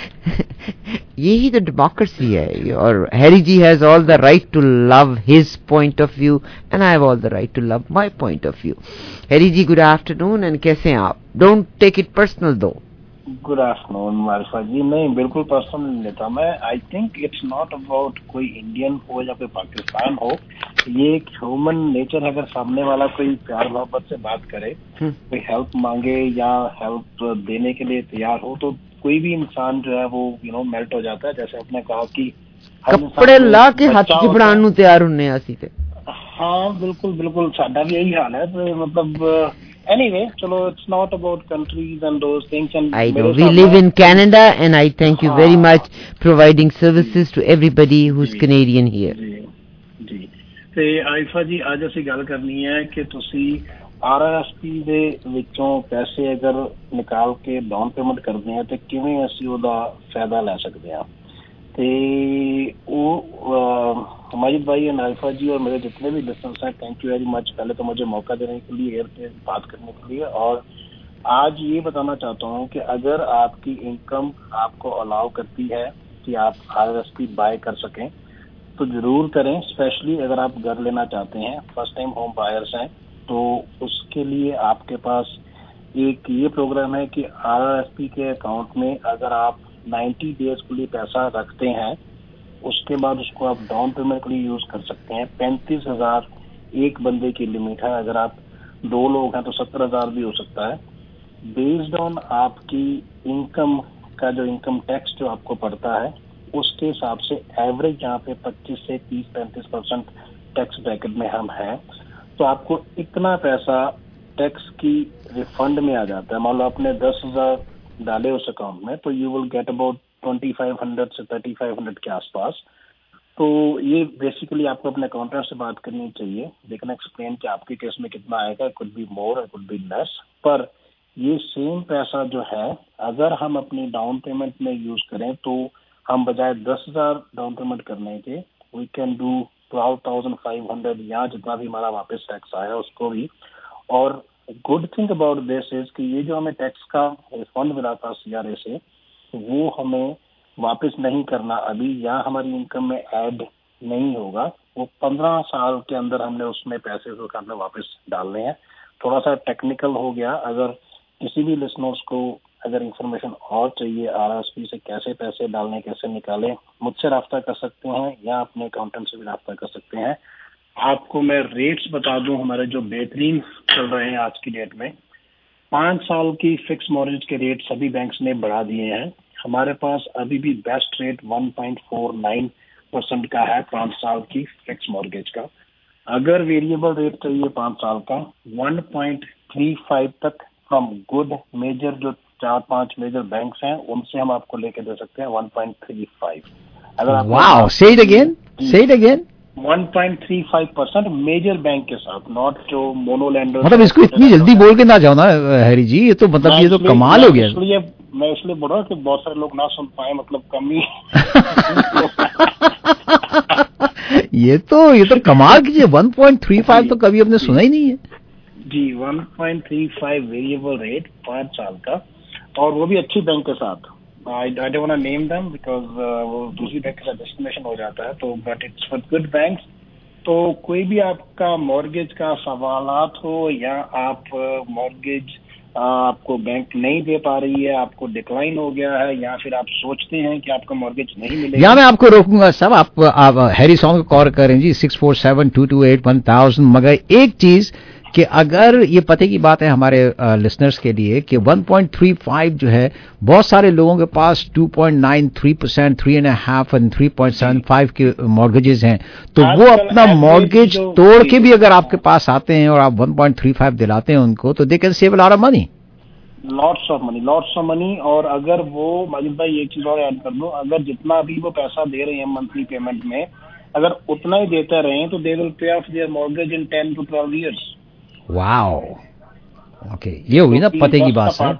یہی تو ڈیموکریسی ہے, اور Harry ji has all the right to love his point of view and I have all the right to love my point of view. Harry ji, good afternoon, and کیسے ہیں آپ؟ Don't take it personal though. Good afternoon مارفا جی. نہیں, بالکل personal نہیں لیتا میں. I think it's not about کوئی انڈین ہو یا کوئی پاکستان ہو, یہ ایک ہیومن نیچر ہے. اگر سامنے والا کوئی پیار محبت سے بات کرے, کوئی ہیلپ مانگے یا ہیلپ دینے کے لیے تیار ہو, تو کوئی بھی انسان جو ہے وہ میلٹ ہو جاتا ہے. جیسے آپ نے کہا کہ کپڑے لا کے ہاتھ چپڑان نو تیار ہونے اسی تے. ہاں بالکل بالکل, ساڈا بھی یہی حال ہے. تو مطلب anyway, chalo, it's not about countries and those things. And I know we live in Canada, and I thank you very much providing services to everybody who's Canadian here. ਜੀ ਤੇ ਆਇਫਾ ਜੀ, ਅੱਜ ਅਸੀਂ ਗੱਲ ਕਰਨੀ ਹੈ ਕਿ ਤੁਸੀਂ RRSP ਦੇ ਵਿੱਚੋਂ ਪੈਸੇ ਅਗਰ ਨਿਕਾਲ ਕੇ ਡਾਊਨ ਪੇਮੈਂਟ ਕਰਦੇ ਆ ਤੇ ਕਿਵੇਂ ਅਸੀਂ ਉਹਦਾ ਫਾਇਦਾ ਲੈ ਸਕਦੇ ਆ. ਤੇ ਉਹ माजिद भाई एंड आइफा जी और मेरे जितने भी लिसनर्स हैं, थैंक यू वेरी मच पहले तो मुझे मौका देने के लिए, एयर पे बात करने के लिए. और आज ये बताना चाहता हूँ कि अगर आपकी इनकम आपको अलाउ करती है कि आप RRSP बाय कर सकें तो ज़रूर करें. स्पेशली अगर आप घर लेना चाहते हैं, फर्स्ट टाइम होम बायर्स हैं, तो उसके लिए आपके पास एक ये प्रोग्राम है कि RRSP के अकाउंट में अगर आप 90 डेज के लिए पैसा रखते हैं, उसके बाद उसको आप डाउन पेमेंट के लिए यूज कर सकते हैं. 35,000 एक बंदे की लिमिट है. अगर आप 2 लोग हैं तो 17,000 भी हो सकता है. बेस्ड ऑन आपकी इनकम का जो इनकम टैक्स जो आपको पड़ता है, उसके हिसाब से एवरेज यहाँ पे 25 से 30-35% टैक्स ब्रैकेट में हम हैं. तो आपको इतना पैसा टैक्स की रिफंड में आ जाता है. मान लो आपने 10,000 डाले उस अकाउंट में, तो यू विल गेट अबाउट 2500 से 3500 के आसपास. तो ये बेसिकली आपको अपने अकाउंटेंट से बात करनी चाहिए. दे कैन एक्सप्लेन कि आपके केस में कितना आएगा. Could be more, could be less. पर ये सेम पैसा जो है अगर हम अपनी डाउन पेमेंट में यूज करें, तो हम बजाय 10,000 डाउन पेमेंट करने के वी कैन डू 12,500 या जितना भी हमारा वापस टैक्स आया उसको भी. और good thing about this is कि ये जो हमें टैक्स का रिफंड मिला था CRA से, वो हमें वापस नहीं करना अभी, या हमारी इनकम में ऐड नहीं होगा। वो 15 साल के अंदर हमने उसमें पैसे जो हमने वापस डालने हैं। थोड़ा सा टेक्निकल हो गया, अगर किसी भी लिसनर्स को अगर इंफॉर्मेशन और चाहिए RRSP से कैसे पैसे डालने, कैसे निकालें, मुझसे राब्ता कर सकते हैं या अपने अकाउंटेंट से भी राब्ता कर सकते हैं। आपको मैं रेट्स बता दूं हमारे जो बेहतरीन चल रहे हैं आज की डेट में। 5 साल की फिक्स मॉर्गेज के रेट सभी बैंक्स ने बढ़ा दिए हैं। हमारे पास अभी भी बेस्ट रेट 1.49% का है 5 साल की फिक्स मॉर्गेज का। अगर वेरिएबल रेट चाहिए 5 साल का 1.35 तक फ्रॉम गुड मेजर, जो 4-5 मेजर बैंक्स हैं उनसे हम आपको लेके दे सकते हैं 1.35। अगर आप वाओ, से इट अगेन 1.35% मेजर बैंक के साथ, नॉट जो मोनोलैंडर। मतलब इसको इतनी जल्दी बोल के ना जाओ ना हैरी जी, ये तो मतलब ये तो कमाल हो गया। मैं इसलिए बोल रहा हूँ कि बहुत सारे लोग ना सुन पाए, मतलब कमी ये तो कमाल कीजिए। 1.35 तो कभी हमने सुना ही नहीं है जी। 1.35 वेरिएबल रेट 5 साल का, और वो भी अच्छी बैंक के साथ। I don't want to name them because वो दूसरी बैंक का डेस्टिनेशन हो जाता है, तो but it's for good banks. तो कोई भी आपका मॉर्गेज का सवालात हो, या आप मॉर्गेज आपको बैंक नहीं दे पा रही है, आपको डिक्लाइन हो गया है, या फिर आप सोचते हैं कि आपका मॉर्गेज नहीं मिलेगा। यहाँ मैं आपको रोकूंगा साहब, आप हैरी सॉन्ग को कॉल करें जी 647-228-1000। मगर एक चीज कि अगर ये पते की बात है हमारे लिसनर्स के लिए कि 1.35 जो है, बहुत सारे लोगों के पास 2.93%, 3.5 और 3.75 के मॉर्गेजेस हैं, तो वो अपना मॉर्गेज तोड़ के भी अगर आपके पास आते हैं और आप 1.35 दिलाते हैं उनको, तो they can save a lot of money. Lots of money. और अगर वो माजिद भाई एक चीज और ऐड कर दो, अगर जितना अभी वो पैसा दे रहे हैं मंथली पेमेंट में, अगर उतना ही देते रहे तो they will pay off their mortgage in 10 to 12 years। Wow, okay, ये हुई ना पते की बात सर।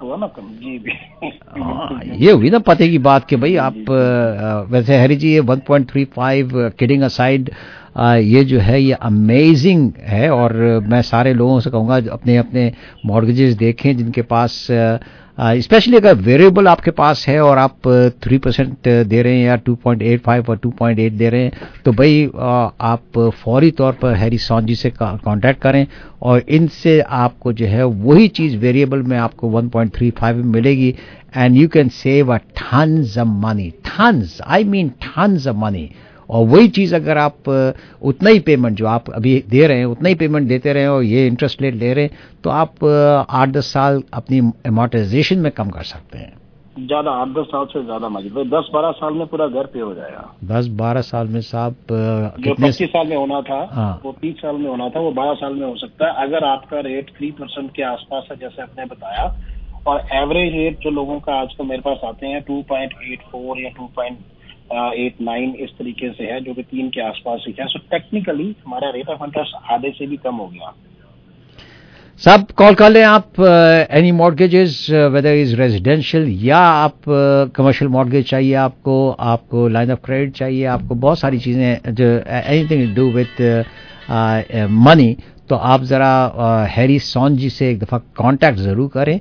ये हुई ना पते की बात कि भाई आप वैसे हैरी जी ये 1.35 किडिंग असाइड, ये जो है ये अमेजिंग है। और मैं सारे लोगों से कहूँगा अपने अपने मॉर्गेजेस देखें जिनके पास, स्पेशली अगर वेरिएबल आपके पास है और आप 3% दे रहे हैं या 2.85 और 2.8 दे रहे हैं, तो भाई आप फौरी तौर पर हैरी सॉन जी से कांटेक्ट करें और इनसे आपको जो है वही चीज़ वेरिएबल में आपको 1.35 में मिलेगी, and you can save a tons of money, tons of money. और वही चीज़ अगर आप उतना ही पेमेंट जो आप अभी दे रहे हैं उतना ही पेमेंट देते रहे और ये इंटरेस्ट रेट ले रहे हैं, तो आप 8-10 साल अपनी एमोर्टाइजेशन में कम कर सकते हैं। ज्यादा 8-10 साल से ज्यादा माजिद भाई, 10-12 साल में पूरा घर पे हो जाएगा। 10-12 साल में साहब, जो 25 साल में होना था वो 30 साल में होना था, वो 12 साल में हो सकता है अगर आपका रेट 3% के आसपास है जैसे आपने बताया। और एवरेज रेट जो लोगों का आज को मेरे पास आते हैं 2.84 या 2.89 इस तरीके से है, जो कि 3 के आसपास ही है। सो टेक्निकली हमारा रेट ऑफ इंटरेस्ट आधे से भी कम हो गया। साहब कॉल कर लें आप, any mortgages whether is residential या आप कमर्शियल मॉर्गेज चाहिए, आपको लाइन ऑफ क्रेडिट चाहिए, आपको बहुत सारी चीज़ें जो एनीथिंग डू विथ मनी, तो आप ज़रा हैरी सॉन जी से एक दफ़ा कांटेक्ट ज़रूर करें।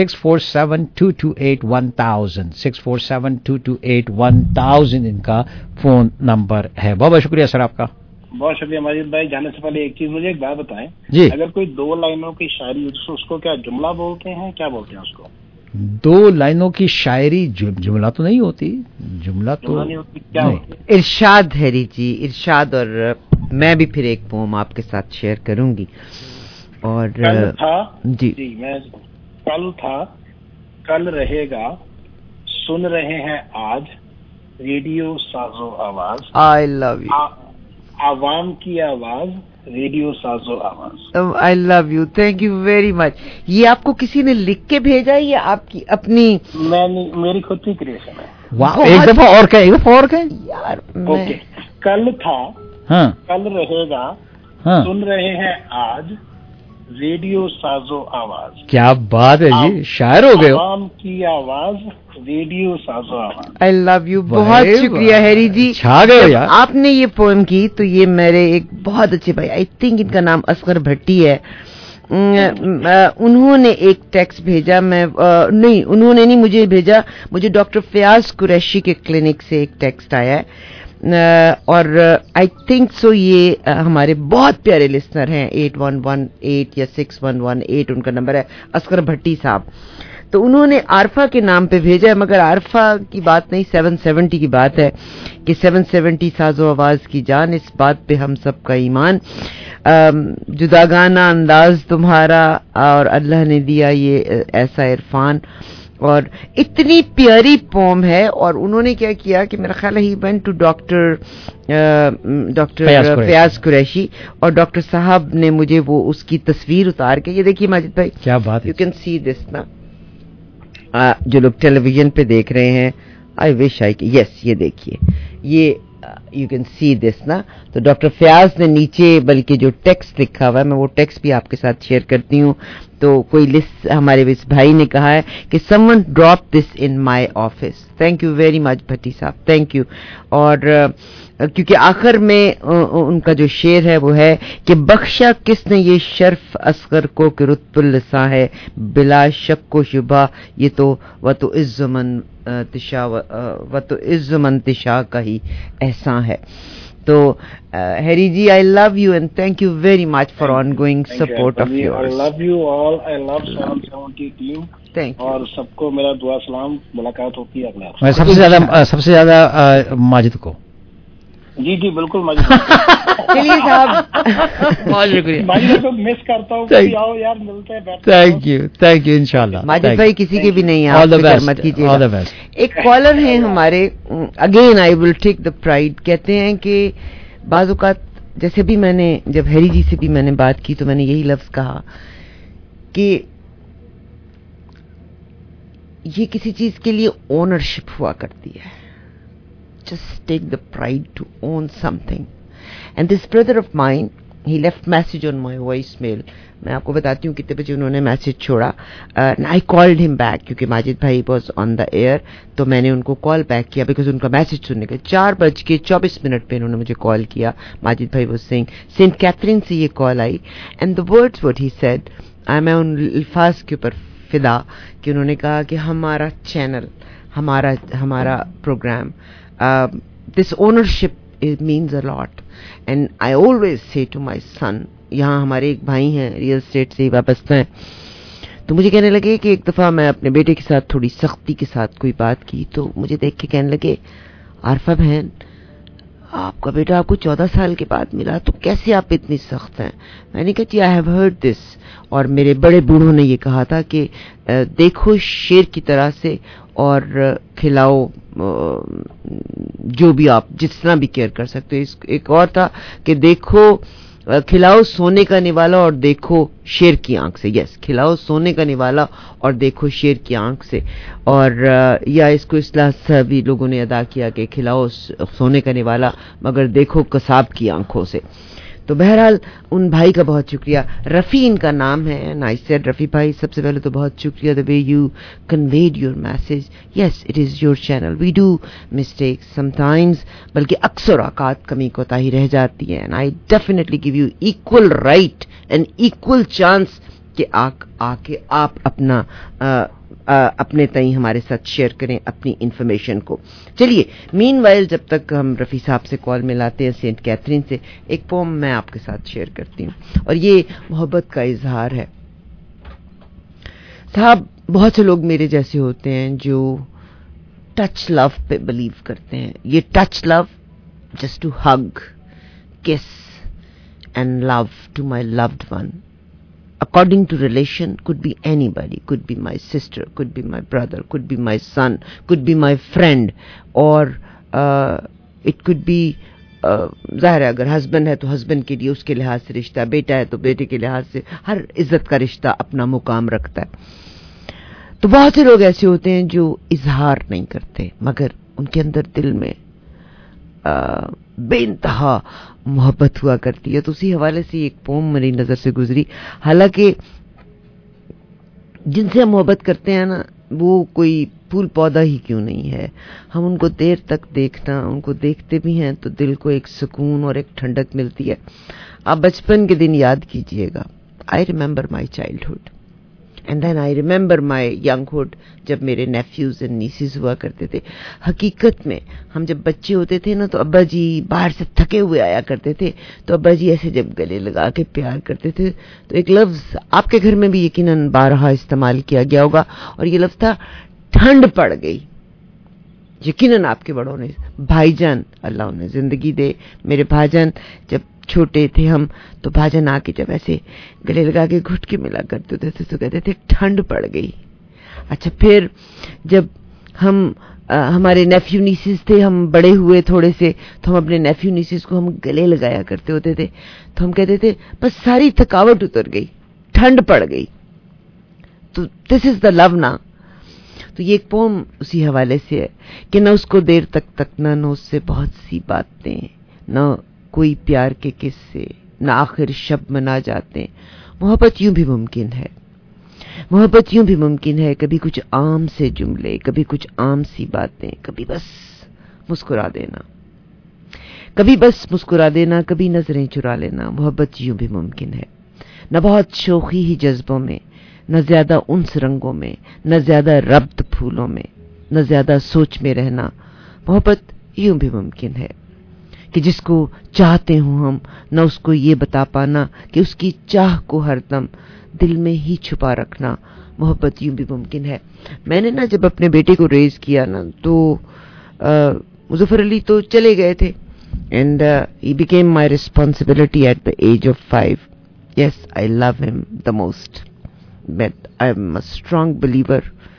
647-228-1000 647-228-1000 इनका फ़ोन नंबर है। बहुत बहुत शुक्रिया सर आपका। बहुत शुक्रिया माजिद भाई। जाने से पहले एक चीज मुझे एक बात बताएं जी, अगर कोई 2 लाइनों की शायरी उसको क्या जुमला बोलते हैं, क्या बोलते हैं उसको? 2 लाइनों की शायरी जुमला तो नहीं होती, जुमला तो नहीं होती, क्या होती? इरशाद हैरी जी, इरशाद। और मैं भी फिर एक पोम आपके साथ शेयर करूंगी। और कल था जी मैं कल था, कल रहेगा, सुन रहे हैं आज, रेडियो साजो आवाज। I love you. आवाम की आवाज, रेडियो साजो आवाज। I love you, thank you very much. ये आपको किसी ने लिख के भेजा है या आपकी अपनी? मेरी खुद की क्रिएशन है। वाह, एक दफा और कहें यार। ओके, कल था, हाँ, कल रहेगा, हाँ, सुन रहे हैं आज, रेडियो साजो आवाज। क्या बात है जी, शायर हो गए हो। आवाम की आवाज, रेडियो साजो आवाज। आई लव यू, बहुत शुक्रिया हैरी जी, छा गए यार। आपने ये पोएम की तो ये मेरे एक बहुत अच्छे भाई, आई थिंक इनका नाम असगर भट्टी है, उन्होंने एक टेक्स्ट भेजा, उन्होंने नहीं मुझे भेजा, मुझे डॉक्टर फयाज कुरैशी के क्लिनिक से एक टेक्स्ट आया है और आई थिंक सो ये हमारे बहुत प्यारे लिसनर हैं, 8118 या 6118 उनका नंबर है, असगर भट्टी साहब। तो उन्होंने आरफा के नाम पे भेजा है, मगर आरफा की बात नहीं, 770 की बात है कि 770 साजो आवाज की जान, इस बात पे हम सबका ईमान, जुदागाना अंदाज तुम्हारा और अल्लाह ने दिया ये ऐसा इरफान, और इतनी प्यारी पोम है। और उन्होंने क्या किया कि मेरा ख्याल ही went to doctor Fayaz Qureshi, और डॉक्टर साहब ने मुझे वो उसकी तस्वीर उतार के, ये देखिए माजिद भाई क्या बात है, यू कैन सी दिस ना, जो लोग टेलीविजन पे देख रहे हैं, आई विश आई, यस ये देखिए, ये यू कैन सी दिस ना। तो डॉक्टर फयाज ने नीचे बल्कि जो टेक्स्ट लिखा हुआ है, मैं वो टेक्स्ट भी आपके साथ शेयर करती हूँ। तो कोई लिस्ट हमारे इस भाई ने कहा है कि someone drop this in my office, thank you very much Bhatti साहब, थैंक यू। और क्योंकि आखिर में उनका जो शेर है वो है कि बख्शा किसने ये शर्फ असगर को कि रुतबुल लिसा है बिला शक को शुबा, ये तो व तो इज़्ज़मन तिशा का ही एहसान है। तो Harry ji, I love you and thank you very much for ongoing support of yours. I love you all, I love 770 team, thank you, और सबको मेरा दुआ सलाम, मुलाकात होती है अगला। मैं सबसे ज्यादा माजिद को, जी जी बिल्कुल माजिद चलिए साहब, बहुत शुक्रिया, माजिद को मिस करता हूँ, कभी आओ यार, मिलते हैं, थैंक यू इंशाल्लाह। माजिद भाई किसी के भी नहीं, आप फिक्र मत कीजिए। एक कॉलर है हमारे, again I will take the pride, कहते हैं कि बाज़ औक़ात, जैसे भी मैंने जब हैरी जी से भी मैंने बात की तो मैंने यही लफ्ज कहा कि ये किसी चीज के लिए ओनरशिप हुआ करती है, just take the pride to own something. And this brother of mine, he left message on my voicemail. मैं आपको बताती हूँ कितने बजे उन्होंने मैसेज छोड़ा। I called him back क्योंकि माजिद भाई was on the air, तो मैंने उनको कॉल बैक किया बिकॉज उनका मैसेज सुनने के 4:24 पे उन्होंने मुझे कॉल किया। माजिद भाई was saying सेंट कैथरीन से ये कॉल आई, and the words what he said, मैं उन अल्फाज के ऊपर फिदा कि उन्होंने कहा कि हमारा चैनल, हमारा program, this ownership, it means a lot, and I always say to my son, यहाँ हमारे एक भाई हैं रियल एस्टेट से ही वाबस्ता हैं, तो मुझे कहने लगे कि एक दफ़ा मैं अपने बेटे के साथ थोड़ी सख्ती के साथ कोई बात की, तो मुझे देख के कहने लगे, आरफा बहन आपका बेटा आपको 14 साल के बाद मिला, तो कैसे आप इतनी सख्त हैं? मैंने कहा जी आई हैव हर्ड दिस, और मेरे बड़े बूढ़ों ने ये कहा था कि देखो शेर की तरह से और खिलाओ जो भी आप जितना भी केयर कर सकते हो। एक और था कि देखो खिलाओ सोने का निवाला और देखो शेर की आंख से, यस खिलाओ सोने का निवाला और देखो शेर की आंख से, और या इसको इस्लाह सभी लोगों ने अदा किया कि खिलाओ सोने का निवाला मगर देखो कसाब की आंखों से। तो बहरहाल उन भाई का बहुत शुक्रिया, रफ़ी इनका नाम है, एंड आई सेड रफ़ी भाई सबसे पहले तो बहुत शुक्रिया the way you conveyed your message, yes it is your channel, we do mistakes sometimes, बल्कि अक्सर औकात कमी कोताही रह जाती है, and I definitely give you equal right and equal chance कि आके आप अपना अपने तई हमारे साथ शेयर करें अपनी इंफॉर्मेशन को। चलिए मीनवाइल जब तक हम रफ़ी साहब से कॉल मिलाते हैं सेंट कैथरीन से, एक पोम मैं आपके साथ शेयर करती हूँ, और ये मोहब्बत का इजहार है। साहब बहुत से लोग मेरे जैसे होते हैं जो टच लव पे बिलीव करते हैं, ये touch love just to hug, kiss and love to my loved one, according to relation, could be anybody, could be my sister, could be my brother, could be my son, could be my friend, or it could be ज़ाहिर है अगर husband है तो husband के लिए उसके लिहाज से रिश्ता, बेटा है तो बेटे के लिहाज से, हर इज्जत का रिश्ता अपना मुकाम रखता है। तो बहुत से लोग ऐसे होते हैं जो इजहार नहीं करते मगर उनके अंदर दिल में बेइंतहा मोहब्बत हुआ करती है। तो उसी हवाले से एक पोम मेरी नजर से गुजरी, हालांकि जिनसे हम मोहब्बत करते हैं ना वो कोई फूल पौधा ही क्यों नहीं है, हम उनको देर तक देखना, उनको देखते भी हैं तो दिल को एक सुकून और एक ठंडक मिलती है। आप बचपन के दिन याद कीजिएगा, I remember my childhood and then I remember my younghood, जब मेरे नेफ्यूज एंड नीसीज हुआ करते थे. हकीकत में हम जब बच्चे होते थे ना, तो अब्बा जी बाहर से थके हुए आया करते थे, तो अब्बा जी ऐसे जब गले लगा के प्यार करते थे, तो एक लफ्ज आपके घर में भी यकीनन बारहा इस्तेमाल किया गया होगा, और ये लफ्ज था ठंड पड़ गई. यकीनन आपके बड़ों ने, भाईजान अल्लाह उन्हें जिंदगी दे, मेरे भाईजान जब छोटे थे हम, तो भाईजान आके जब ऐसे गले लगा के घुट के मिला करते थे तो कहते थे ठंड पड़ गई. अच्छा, फिर जब हम हमारे नेफ्यू नीसिस थे, हम बड़े हुए थोड़े से, तो हम अपने नेफ्यू नीसिस को हम गले लगाया करते होते थे, तो हम कहते थे बस सारी थकावट उतर गई, ठंड पड़ गई. तो दिस इज द लव ना. तो ये एक पोम उसी हवाले से है कि न उसको देर तक तकना, न उससे बहुत सी बातें, न कोई प्यार के किस्से, न आखिर शब मना जाते. मोहब्बत यूं भी मुमकिन है, मोहब्बत यूं भी मुमकिन है. कभी कुछ आम से जुमले, कभी कुछ आम सी बातें, कभी बस मुस्कुरा देना, कभी बस मुस्कुरा देना, कभी नजरें चुरा लेना. मोहब्बत यूं भी मुमकिन है. न बहुत शोखी ही जज्बों में, न ज्यादा उन्स रंगों में, न ज्यादा रब्त फूलों में, न ज्यादा सोच में रहना. मोहब्बत यूं भी मुमकिन है कि जिसको चाहते हो हम, न उसको ये बता पाना कि उसकी चाह को हरदम दिल में ही छुपा रखना. मोहब्बत यूं भी मुमकिन है. मैंने ना जब अपने बेटे को रेज किया ना, तो मुजफ्फर अली तो चले गए थे, and he became my responsibility at the age of 5. Yes, I love him the most, but I am a strong believer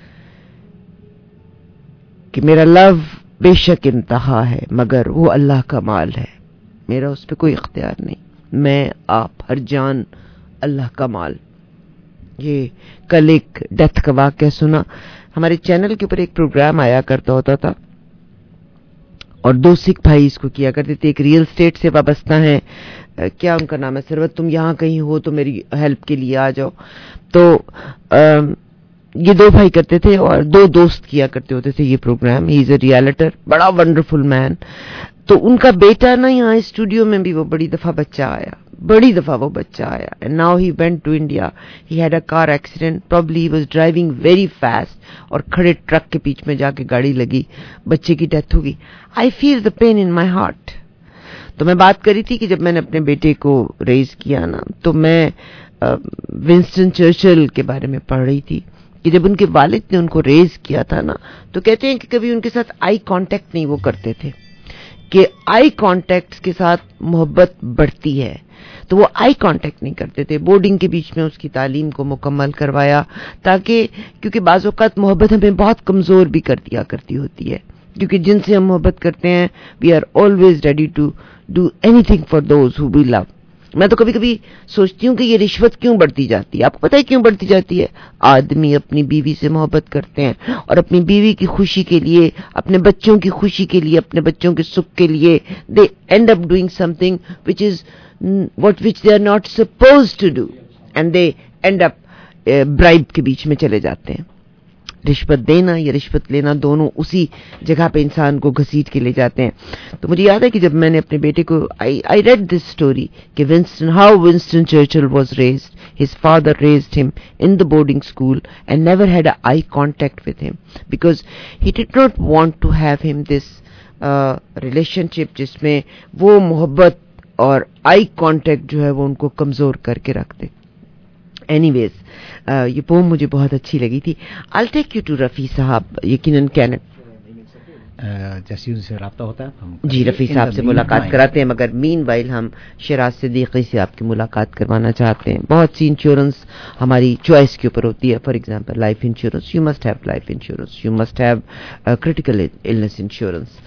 कि मेरा लव बेशक इंतहा है, मगर वो अल्लाह का माल है. मेरा उस पर कोई इख्तियार नहीं. मैं, आप, हर जान अल्लाह का माल. ये कल एक डेथ का वाक़या सुना. हमारे चैनल के ऊपर एक प्रोग्राम आया करता होता था, और 2 सिख भाई इसको किया करते थे. एक रियल एस्टेट से वाबस्ता है, क्या उनका नाम है, सरवत, तुम यहाँ कहीं हो तो मेरी हेल्प के लिए आ जाओ. तो ये 2 भाई करते थे, और 2 दोस्त किया करते होते थे ये प्रोग्राम. ही इज अ रियलिटर, बड़ा वंडरफुल मैन. तो उनका बेटा ना यहाँ स्टूडियो में भी वो बड़ी दफा वो बच्चा आया, and now he went to India. He had a car accident, probably he was driving very fast, और खड़े ट्रक के बीच में जाके गाड़ी लगी, बच्चे की डेथ हो गई. I feel the pain in my heart. तो मैं बात करी थी कि जब मैंने अपने बेटे को रेज किया ना, तो मैं विंस्टन चर्चिल के बारे में पढ़ रही थी कि जब उनके वालिद ने उनको रेज किया था ना, तो कहते हैं कि कभी उनके साथ आई कांटेक्ट नहीं वो करते थे, कि आई कांटेक्ट के साथ मोहब्बत बढ़ती है. तो वो आई कांटेक्ट नहीं करते थे. बोर्डिंग के बीच में उसकी तालीम को मुकम्मल करवाया, ताकि, क्योंकि बाज़ औक़ात मोहब्बत हमें बहुत कमज़ोर भी कर दिया करती होती है, क्योंकि जिनसे हम मोहब्बत करते हैं, we are always ready to do anything for those who we love. मैं तो कभी कभी सोचती हूँ कि ये रिश्वत क्यों बढ़ती जाती है. आपको पता है क्यों बढ़ती जाती है? आदमी अपनी बीवी से मोहब्बत करते हैं, और अपनी बीवी की खुशी के लिए, अपने बच्चों की खुशी के लिए, अपने बच्चों के सुख के लिए, they end up doing something which is which they are not supposed to do, and they end up bribe के बीच में चले जाते हैं. रिश्वत देना या रिश्वत लेना, दोनों उसी जगह पे इंसान को घसीट के ले जाते हैं. तो मुझे याद है कि जब मैंने अपने बेटे को, I read this story कि how Winston Churchill was raised. His father raised him in the boarding school and never had a eye contact with him because he did not want to have him this relationship जिसमें वो मोहब्बत और eye contact जो है वो उनको कमजोर करके रखते. एनीवेज, ये पोम मुझे बहुत अच्छी लगी थी. I take you to Rafi साहब. यकीनन जैसे उनसे रब्ता होता है हम जी रफ़ी साहब से मुलाकात कराते हैं, मगर मीन वाइल हम शराज सिद्दीकी से आपकी मुलाकात करवाना चाहते हैं. बहुत सी इंश्योरेंस हमारी चॉइस के ऊपर होती है. For example life insurance, you must have life insurance, you must have critical illness insurance.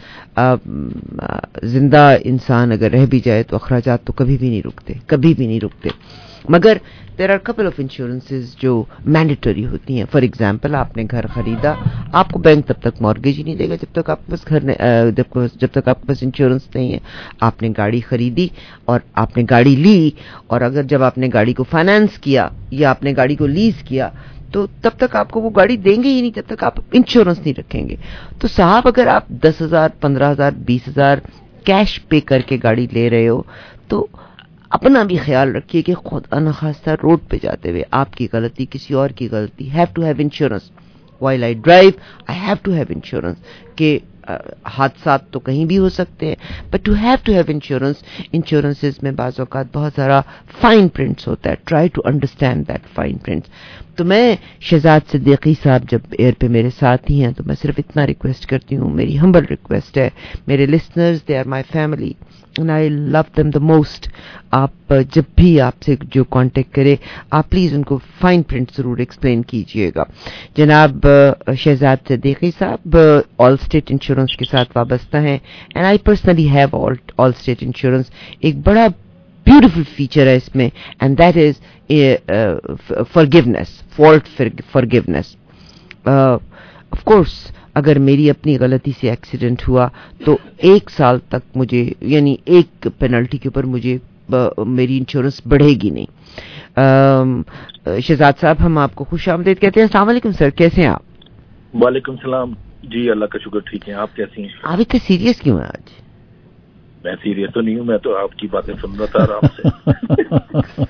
जिंदा इंसान अगर रह भी जाए तो अखराजात तो कभी भी नहीं रुकते. मगर there are couple of insurances जो मैंडेटरी होती हैं. फॉर एग्जांपल, आपने घर खरीदा, आपको बैंक तब तक मॉर्गेज ही नहीं देगा जब तक आपके पास जब तक आपके पास इंश्योरेंस नहीं है. आपने गाड़ी खरीदी और आपने गाड़ी ली, और अगर जब आपने गाड़ी को फाइनेंस किया या आपने गाड़ी को लीज किया, तो तब तक आपको वो गाड़ी देंगे ही नहीं जब तक आप इंश्योरेंस नहीं रखेंगे. तो साहब, अगर आप 10,000, 15,000, 20,000 कैश पे करके गाड़ी ले रहे हो, तो अपना भी ख्याल रखिए कि खुदा न खास्ता रोड पे जाते हुए आपकी गलती किसी और की गलती, have to have insurance while I drive, I have to have insurance कि हादसात तो कहीं भी हो सकते हैं, but to have insurance, insurances में बाज़ औक़ात बहुत सारा फाइन प्रिंट्स होता है, try to understand that fine prints. तो मैं शहजाद सिद्दीकी साहब जब एयर पे मेरे साथ ही हैं तो मैं सिर्फ इतना रिक्वेस्ट करती हूँ, मेरी हम्बल रिक्वेस्ट है, मेरे listeners they are my family and I love them the most. आप जब भी आपसे जो कांटेक्ट करे आप प्लीज़ उनको फाइन प्रिंट ज़रूर एक्सप्लेन कीजिएगा। जनाब शहजाद सिद्दीकी साहब ऑल स्टेट इंश्योरेंस के साथ वाबस्ता हैं and I personally have all state insurance. एक बड़ा ब्यूटीफुल फीचर है इसमें and that is forgiveness, fault forgiveness. Of course अगर मेरी अपनी गलती से एक्सीडेंट हुआ तो 1 साल तक मुझे, यानी एक पेनल्टी के ऊपर मुझे मेरी इंश्योरेंस बढ़ेगी नहीं। शहजाद साहब हम आपको खुश आमदीद कहते हैं। अस्सलाम वालेकुम सर, कैसे हैं आप? वालेकुम सलाम जी, अल्लाह का शुक्र ठीक है, आप कैसी हैं? आप इतने सीरियस क्यों हैं आज? मैं सीरियस तो नहीं हूँ, मैं तो आपकी बातें सुन रहा था आराम से।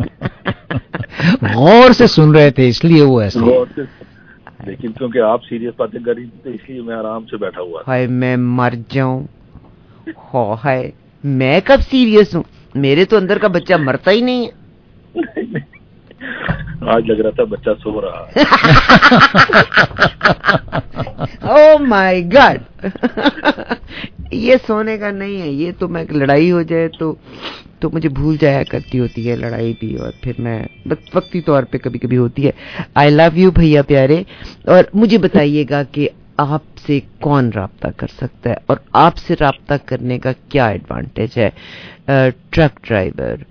गौर से सुन रहे थे इसलिए वो ऐसे, गौर से, लेकिन क्योंकि आप सीरियस बातें कर रही थी तो इसलिए मैं आराम से बैठा हुआ था। हाय मैं मर जाऊं, हाय मैं कब सीरियस हूँ, मेरे तो अंदर का बच्चा मरता ही नहीं है। आज लग रहा था बच्चा सो रहा है। ओह माय गॉड, ये सोने का नहीं है, ये तो मैं लड़ाई हो जाए तो मुझे भूल जाया करती होती है लड़ाई भी, और फिर मैं वक्ती तौर पे कभी कभी होती है। आई लव यू भैया प्यारे। और मुझे बताइएगा कि आपसे कौन राब्ता कर सकता है और आपसे राब्ता करने का क्या एडवांटेज है? ट्रक ड्राइवर,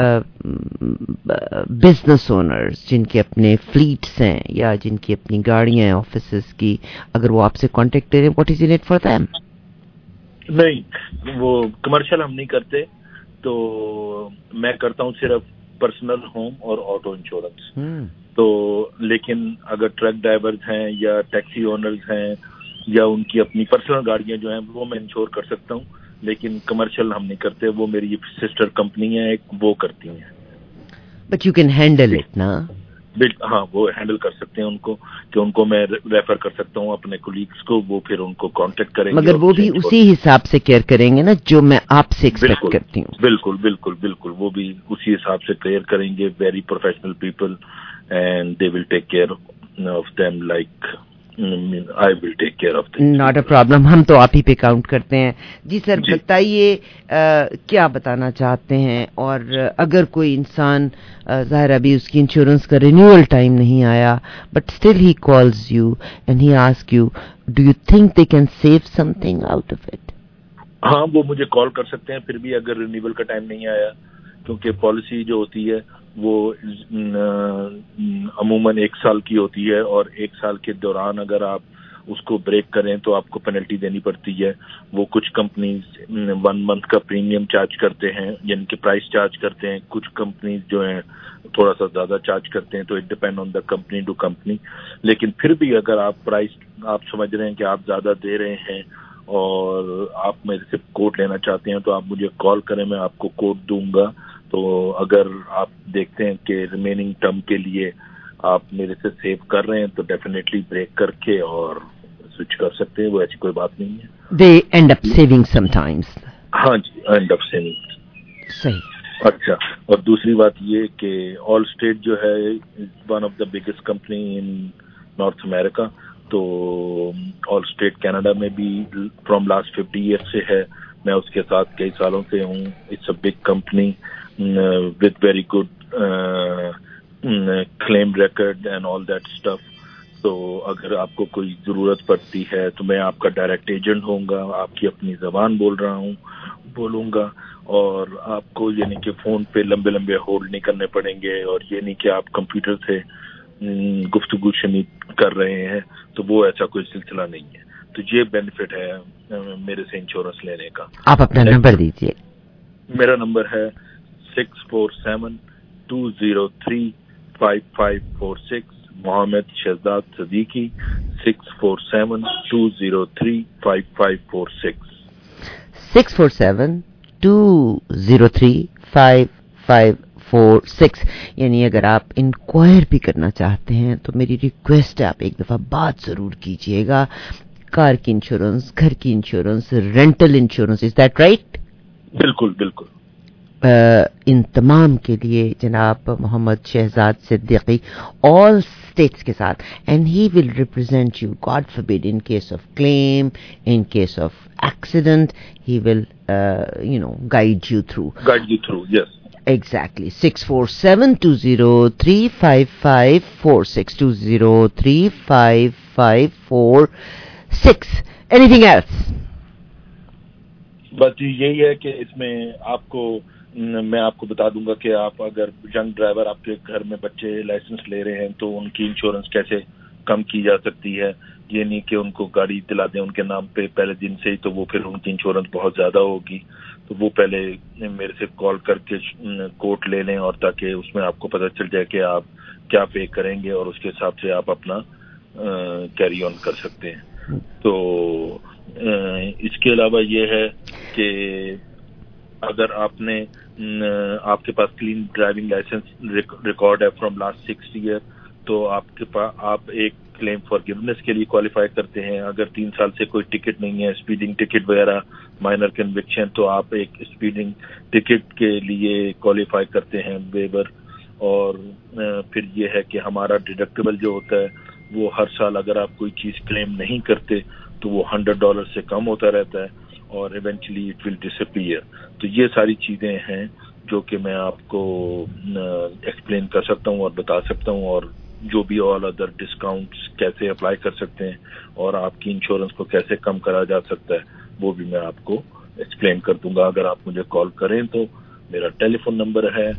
बिजनेस ओनर्स जिनके अपने फ्लीट्स हैं या जिनकी अपनी गाड़ियां हैं ऑफिसेस की, अगर वो आपसे कांटेक्ट करें, what is in it for them? नहीं, वो कमर्शियल हम नहीं करते, तो मैं करता हूँ सिर्फ पर्सनल होम और ऑटो इंश्योरेंस। तो लेकिन अगर ट्रक ड्राइवर्स हैं या टैक्सी ओनर्स हैं या उनकी अपनी पर्सनल गाड़ियां जो हैं वो मैं इंश्योर कर सकता हूँ, लेकिन कमर्शियल हम नहीं करते, वो मेरी सिस्टर कंपनी है एक, वो करती हैं। But you can handle it ना? हाँ, वो हैंडल कर सकते हैं उनको, कि उनको मैं रेफर कर सकता हूँ अपने कोलीग्स को, वो फिर उनको कांटेक्ट करेंगे। मगर वो भी उसी हिसाब से केयर करेंगे ना जो मैं आपसे एक्सपेक्ट करती हूँ। बिल्कुल बिल्कुल बिल्कुल, वो भी उसी हिसाब से केयर करेंगे। Very professional people and they will take care of them like I will take care of them. Not a problem, हम तो आप ही पे काउंट करते हैं। जी सर बताइए क्या बताना चाहते हैं? और अगर कोई इंसान ज़ाहिर अभी उसकी इंश्योरेंस का रिन्यूअल टाइम नहीं आया, but still he calls you and he asks you, do you think they can save something out of it? हाँ, वो मुझे कॉल कर सकते हैं फिर भी अगर रिन्यूअल का टाइम नहीं आया, क्योंकि पॉलिसी जो होती है वो अमूमन 1 साल की होती है, और 1 साल के दौरान अगर आप उसको ब्रेक करें तो आपको पेनल्टी देनी पड़ती है। वो कुछ कंपनीज 1 मंथ का प्रीमियम चार्ज करते हैं, यानी कि प्राइस चार्ज करते हैं, कुछ कंपनीज जो हैं थोड़ा सा ज्यादा चार्ज करते हैं, तो it depend on the company to company. लेकिन फिर भी अगर आप प्राइस आप समझ रहे हैं कि आप ज्यादा दे रहे हैं और आप मेरे से कोट लेना चाहते हैं, तो आप मुझे कॉल करें, मैं आपको कोट दूंगा। तो अगर आप देखते हैं कि रिमेनिंग टर्म के लिए आप मेरे से सेव कर रहे हैं तो डेफिनेटली ब्रेक करके और स्विच कर सकते हैं, वो ऐसी कोई बात नहीं है। They end up saving sometimes. हाँ जी, एंड अप सेविंग। सही। अच्छा, और दूसरी बात ये कि ऑल स्टेट जो है one of the biggest company in North America, तो ऑल स्टेट कनाडा में भी फ्रॉम लास्ट 50 ईयर्स से है, मैं उसके साथ कई सालों से हूँ। It's a big company with very good claim record and all that stuff. तो अगर आपको कोई जरूरत पड़ती है तो मैं आपका डायरेक्ट एजेंट होऊंगा, आपकी अपनी जबान बोलूंगा, और आपको यानी कि फोन पे लंबे लंबे होल्ड नहीं करने पड़ेंगे, और ये नहीं कि आप कंप्यूटर से गुफ्तगू शनी कर रहे हैं, तो वो ऐसा कोई सिलसिला नहीं है। तो ये बेनिफिट है मेरे से इंश्योरेंस लेने का। आप अपना नंबर दीजिए। मेरा नंबर है 647-203-5546, मोहम्मद शहजाद सिद्दीकी, 647-203-5546। 647-203-5546। 5546. یعنی اگر آپ انکوائر بھی کرنا چاہتے ہیں تو میری ریکویسٹ ہے آپ ایک دفعہ بات ضرور کیجئے گا. کار کی انشورنس, گھر کی insurance, rental insurance, is that right? بالکل بالکل. ان تمام کے لیے جناب محمد شہزاد صدیقی all states کے ساتھ, and he will represent you, God forbid, in case of claim, in case of accident, he will guide you through, yes. Exactly. 647-203-5546, 203-5546. Anything else? بس یہی ہے کہ اس میں میں آپ کو بتا دوں گا کہ آپ اگر ینگ ڈرائیور آپ کے گھر میں بچے لائسنس لے رہے ہیں تو ان کی انشورنس کیسے کم کی جا سکتی ہے. یہ نہیں کہ ان کو گاڑی دلا دیں ان کے نام پہ پہلے دن سے ہی تو وہ پھر ان کی انشورنس بہت زیادہ ہوگی. تو وہ پہلے میرے سے کال کر کے کوٹ لے لیں, اور تاکہ اس میں آپ کو پتہ چل جائے کہ آپ کیا پے کریں گے اور اس کے حساب سے آپ اپنا کیری آن کر سکتے ہیں. تو اس کے علاوہ یہ ہے کہ اگر آپ کے پاس کلین ڈرائیونگ لائسنس ریکارڈ ہے فرام لاسٹ 6 ایئر تو آپ ایک کلیم فارگیونیس کے لیے کوالیفائی کرتے ہیں. اگر 3 سال سے کوئی ٹکٹ نہیں ہے, اسپیڈنگ ٹکٹ وغیرہ, مائنر کنوکشن, تو آپ ایک اسپیڈنگ ٹکٹ کے لیے کوالیفائی کرتے ہیں ویور. اور پھر یہ ہے کہ ہمارا ڈیڈکٹیبل جو ہوتا ہے وہ ہر سال اگر آپ کوئی چیز کلیم نہیں کرتے تو وہ $100 سے کم ہوتا رہتا ہے اور ایونچولی اٹ ول ڈسپیئر. تو یہ ساری چیزیں ہیں جو کہ میں آپ کو ایکسپلین کر سکتا ہوں اور بتا سکتا ہوں, اور جو بھی آل ادر ڈسکاؤنٹس کیسے اپلائی کر سکتے ہیں اور آپ کی انشورنس کو کیسے کم کرا جا سکتا ہے وہ بھی میں آپ کو ایکسپلین کر دوں گا اگر آپ مجھے کال کریں. تو میرا ٹیلی فون نمبر ہے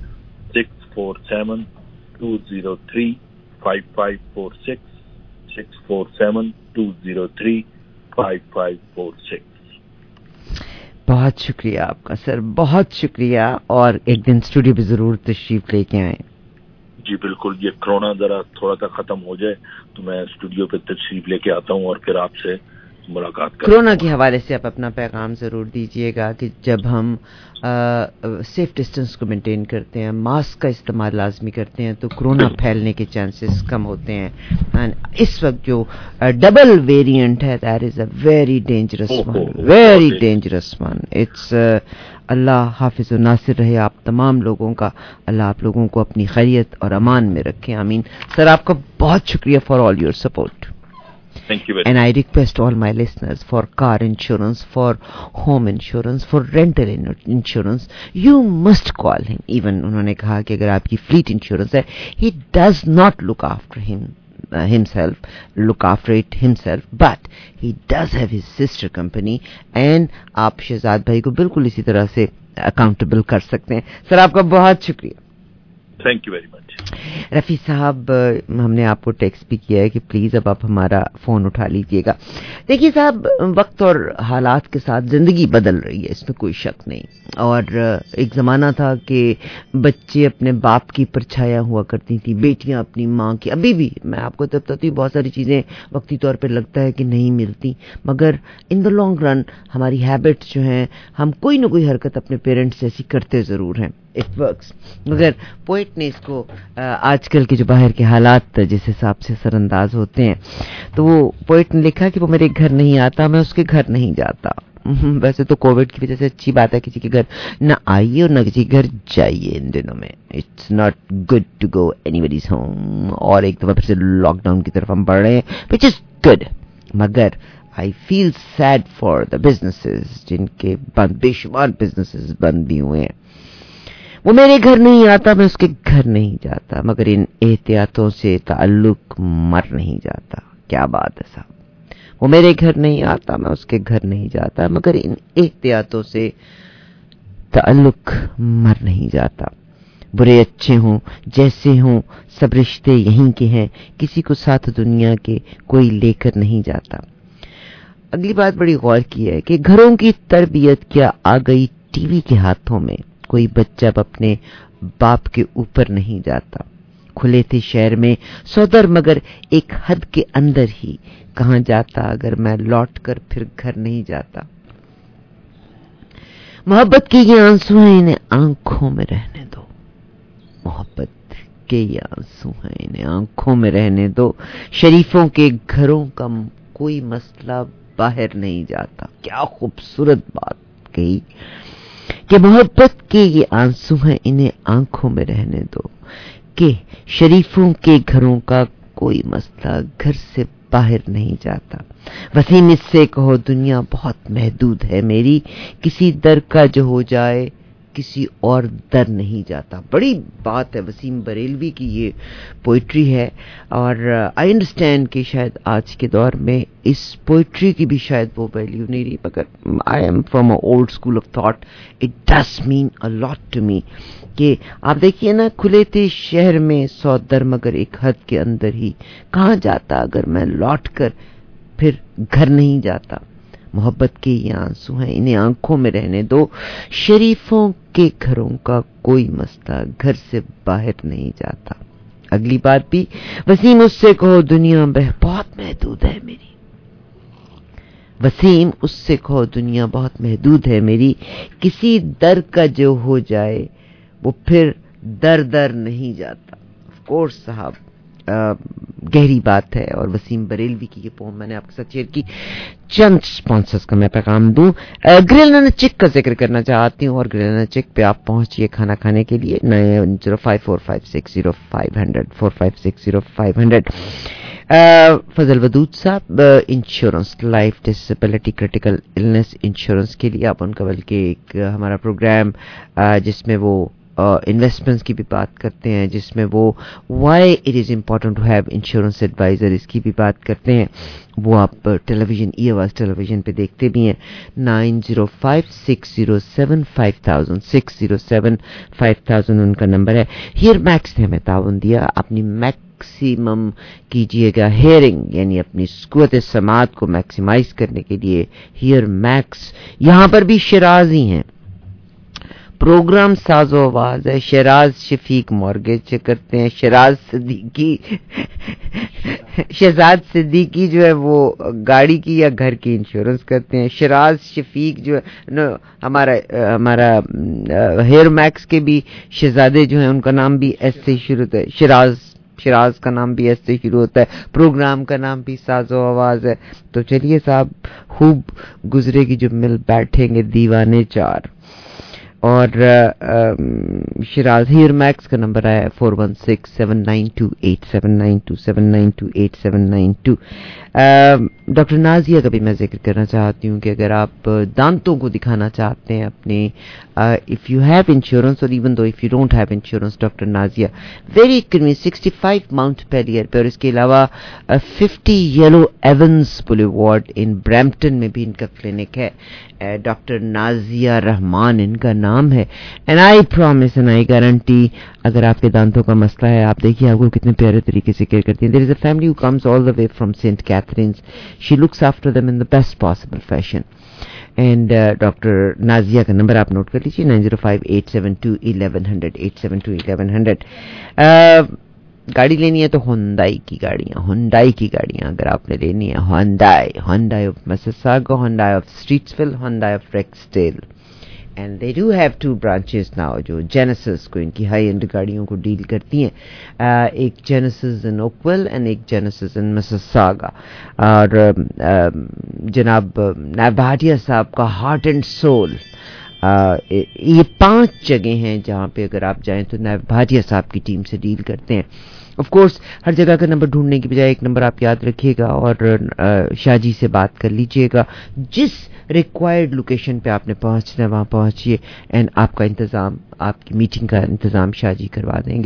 647-203-5546, 647-203-5546. بہت شکریہ آپ کا سر, بہت شکریہ, اور ایک دن اسٹوڈیو پہ ضرور تشریف لے کے آئیں. جی بالکل, یہ کرونا ذرا تھوڑا سا ختم ہو جائے تو میں اسٹوڈیو پہ تشریف لے کے آتا ہوں اور پھر آپ سے ملاقات کرتا ہوں. کرونا کے حوالے سے آپ اپنا پیغام ضرور دیجیے گا کہ جب ہم سیف ڈسٹینس کو مینٹین کرتے ہیں, ماسک کا استعمال لازمی کرتے ہیں, تو کرونا پھیلنے کے چانسز کم ہوتے ہیں. اس وقت جو ڈبل ویریئنٹ ہے that is a very dangerous one, very dangerous one. It's اللہ حافظ و ناصر رہے آپ تمام لوگوں کا, اللہ آپ لوگوں کو اپنی خیریت اور امان میں رکھے, آمین. سر آپ کا بہت شکریہ for all your support. Thank you very and much. I request all my listeners for car insurance, for home insurance, for rental insurance, you must call him. Even انہوں نے کہا کہ اگر آپ کی fleet insurance ہے, he does not look after himself, but he does have his sister company, and آپ شہزاد بھائی کو بالکل اسی طرح سے accountable کر سکتے ہیں. سر آپ کا بہت شکریہ. Thank you very much. Rafi صاحب, ہم نے آپ کو ٹیکسٹ بھی کیا ہے کہ پلیز اب آپ ہمارا فون اٹھا لیجئے گا. دیکھیے صاحب, وقت اور حالات کے ساتھ زندگی بدل رہی ہے, اس میں کوئی شک نہیں. اور ایک زمانہ تھا کہ بچے اپنے باپ کی پرچھایا ہوا کرتی تھی, بیٹیاں اپنی ماں کی. ابھی بھی میں آپ کو بتاتی ہوں بہت ساری چیزیں وقتی طور پہ لگتا ہے کہ نہیں ملتی, مگر ان دا لانگ رن ہماری ہیبٹس جو ہیں, ہم کوئی نہ کوئی حرکت اپنے پیرنٹس جیسی کرتے ضرور ہیں. It works. مگر پوئٹ نے اس کو آج کل کے جو باہر کے حالات جس حساب سے اثر انداز ہوتے ہیں, تو وہ پوئٹ نے لکھا کہ وہ میرے گھر نہیں آتا, میں اس کے گھر نہیں جاتا. ویسے تو کووڈ کی وجہ سے اچھی بات ہے کسی کے گھر نہ آئیے اور نہ کسی کے گھر جائیے ان دنوں میں. It's not good to go anybody's home. اور ایک دفعہ پھر سے لاک ڈاؤن کی طرف ہم بڑھ رہے ہیں, وچ از گڈ. مگر I feel sad for the businesses جن کے بے شمار بزنسز بند بھی ہوئے ہیں. وہ میرے گھر نہیں آتا, میں اس کے گھر نہیں جاتا, مگر ان احتیاطوں سے تعلق مر نہیں جاتا. کیا بات ہے صاحب. وہ میرے گھر نہیں آتا, میں اس کے گھر نہیں جاتا, مگر ان احتیاطوں سے تعلق مر نہیں جاتا. برے اچھے ہوں جیسے ہوں, سب رشتے یہیں کے ہیں, کسی کو ساتھ دنیا کے کوئی لے کر نہیں جاتا. اگلی بات بڑی غور کی ہے کہ گھروں کی تربیت کیا آ گئی ٹی وی کے ہاتھوں میں. کوئی بچہ اب اپنے باپ کے اوپر نہیں جاتا. کھلے تھے شہر میں سودر, مگر ایک حد کے اندر ہی. کہاں جاتا اگر میں لوٹ کر پھر گھر نہیں جاتا. محبت کے یہ آنسو ہیں, انہیں آنکھوں میں رہنے دو. मोहब्बत के ये आंसू हैं, इन्हें आंखों में रहने दो, शरीफों के घरों का कोई मसला बाहर नहीं जाता। क्या खूबसूरत बात कही कि मोहब्बत के ये आंसू हैं, इन्हें आंखों में रहने दो, कि शरीफों के घरों का कोई मसला घर से बाहर नहीं जाता। वसीम इससे कहो दुनिया बहुत महदूद है मेरी, किसी दर का जो हो जाए किसी और दर नहीं जाता। बड़ी बात है, वसीम बरेलवी की ये पोइट्री है। और आई अंडरस्टैंड कि शायद आज के दौर में इस पोइट्री की भी शायद वो वैल्यू नहीं रही, मगर I am from a old school of thought, it does mean a lot to me. कि आप देखिए ना, खुले थे शहर में 100 दर मगर एक हद के अंदर ही, कहाँ जाता अगर मैं लौट कर फिर घर नहीं जाता। मोहब्बत के ये आंसू हैं, इन्हें आंखों में रहने दो, शरीफों के घरों का कोई मसला घर से बाहर नहीं जाता। अगली बात भी, वसीम उससे कहो दुनिया बहुत महदूद है मेरी, वसीम उससे कहो दुनिया बहुत महदूद है मेरी, किसी दर का जो हो जाए वो फिर दर दर नहीं जाता। ऑफ कोर्स साहब, गहरी बात है। और वसीम बरेलवी की ये पोम मैंने आपके साथ शेयर की। चंद स्पॉन्सर्स का मैं पैगाम दूं। ग्रिल एंड चिक का जिक्र करना चाहती हूँ, और ग्रिल एंड चिक पे आप पहुंचिए खाना खाने के लिए। 9054560500 4560 फजल वदूद साहब insurance, life, disability, critical illness insurance के लिए आप उनका बल्कि एक हमारा प्रोग्राम जिसमें वो इन्वेस्टमेंट्स की भी बात करते हैं, जिसमें वो why it is important to have insurance advisor, इसकी भी बात करते हैं। वो आप टेलीविज़न, ई आवाज़ टेलीविज़न पे देखते भी हैं। 9056075000 6075000 उनका नंबर है। हियर मैक्स ने हमें ताउन दिया, अपनी मैक्सिमम कीजिएगा हेयरिंग, यानी अपनी कुव्वत समात को मैक्सिमाइज करने के लिए हियर मैक्स। यहाँ पर भी शराजी हैं, प्रोग्राम साजो आवाज है। शहराज शफीक मॉर्गेज करते हैं, शहजाद सिद्दीकी जो है वो गाड़ी की या घर की इंश्योरेंस करते हैं। शहजाद शफीक जो है हमारा हेयर मैक्स के भी शहजादे जो हैं उनका नाम भी एस से शुरू होता है, शराज का नाम भी एस से शुरू होता है, प्रोग्राम का नाम भी साजो आवाज है। तो चलिए साहब, खूब गुजरेगी जो मिल बैठेंगे दीवाने चार। और शिराज हियर मैक्स का नंबर है 4167928792 7928792। डॉक्टर नाजिया का भी मैं जिक्र करना चाहती हूँ कि अगर आप दांतों को दिखाना चाहते हैं अपने, इफ यू हैव इंश्योरेंस और even though if you don't have insurance, doctor Nazia very convenient 65 Mount पेलियर पे, और इसके अलावा 50 Yellow Avens Boulevard in Brampton में भी इनका क्लिनिक है। डॉक्टर नाजिया रहमान इनका नाम है। And I promise and I guarantee, अगर आपके दांतों का मसला है, आप देखिए आपको कितने प्यारे तरीके से केयर करती हैं। There is a family who comes all the way from Saint Catharines, she looks after them in the best possible fashion. And doctor Nazia का नंबर आप नोट कर लीजिए 9058721100 8721100। गाड़ी लेनी है तो हुंडई की गाड़ियां अगर आपने लेनी है, Hyundai of Mississauga, Hyundai of Streetsville, Hyundai of Rexdale. And they do have 2 branches now जो जेनेसिस को, इनकी हाई एंड गाड़ियों को डील करती हैं। एक जेनेसिस इन ओकविल एंड एक जेनेसिस इन मिसिसागा। और जनाब नायब भाटिया साहब का हार्ट एंड सोल, ये 5 जगह हैं जहां पे अगर आप जाएं तो नायब भाटिया साहब की टीम से डील करते हैं। ऑफ कोर्स हर जगह का नंबर ढूंढने की बजाय एक नंबर आप याद रखिएगा और शाहजी से बात कर लीजिएगा। जिस रिक्वायर्ड लोकेशन पे आपने पहुंचना है वहां पहुंचिए, एंड आपका इंतजाम, आपकी मीटिंग का इंतजाम शाहजी करवा देंगे।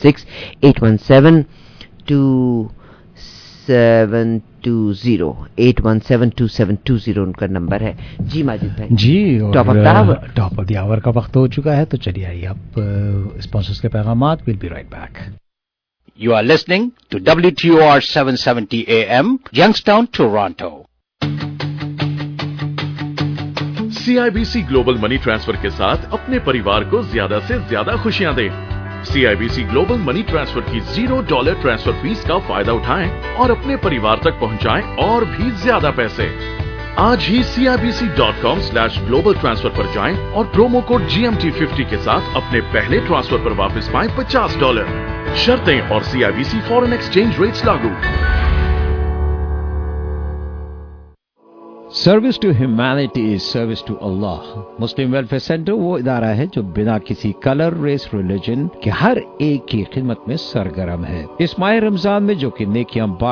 416-817-2720 817-2720 उनका नंबर है। जी माजिद भाई ji, top of the hour का वक्त हो चुका है, तो चलिए आइए आप स्पॉन्सर्स के पैगामात। Will be right back. You are listening to WTOR 770 AM, Youngstown, Toronto. CIBC global money transfer के साथ अपने परिवार को ज्यादा से ज्यादा खुशियां दें। CIBC ग्लोबल मनी ट्रांसफर की $0 ट्रांसफर फीस का फायदा उठाएं और अपने परिवार तक पहुंचाएं और भी ज्यादा पैसे। आज ही CIBC.com/global transfer पर जाएं और प्रोमो कोड GMT50 के साथ अपने पहले ट्रांसफर पर वापस पाएं $50। शर्तें और CIBC फॉरेन एक्सचेंज रेट्स लागू। Service to humanity is service to Allah. Muslim welfare centre वो इदारा है जो बिना किसी कलर, रेस, रिलीजन के हर एक की खिदमत में सरगर्म है। इस माह रमजान में जो कि नेकियां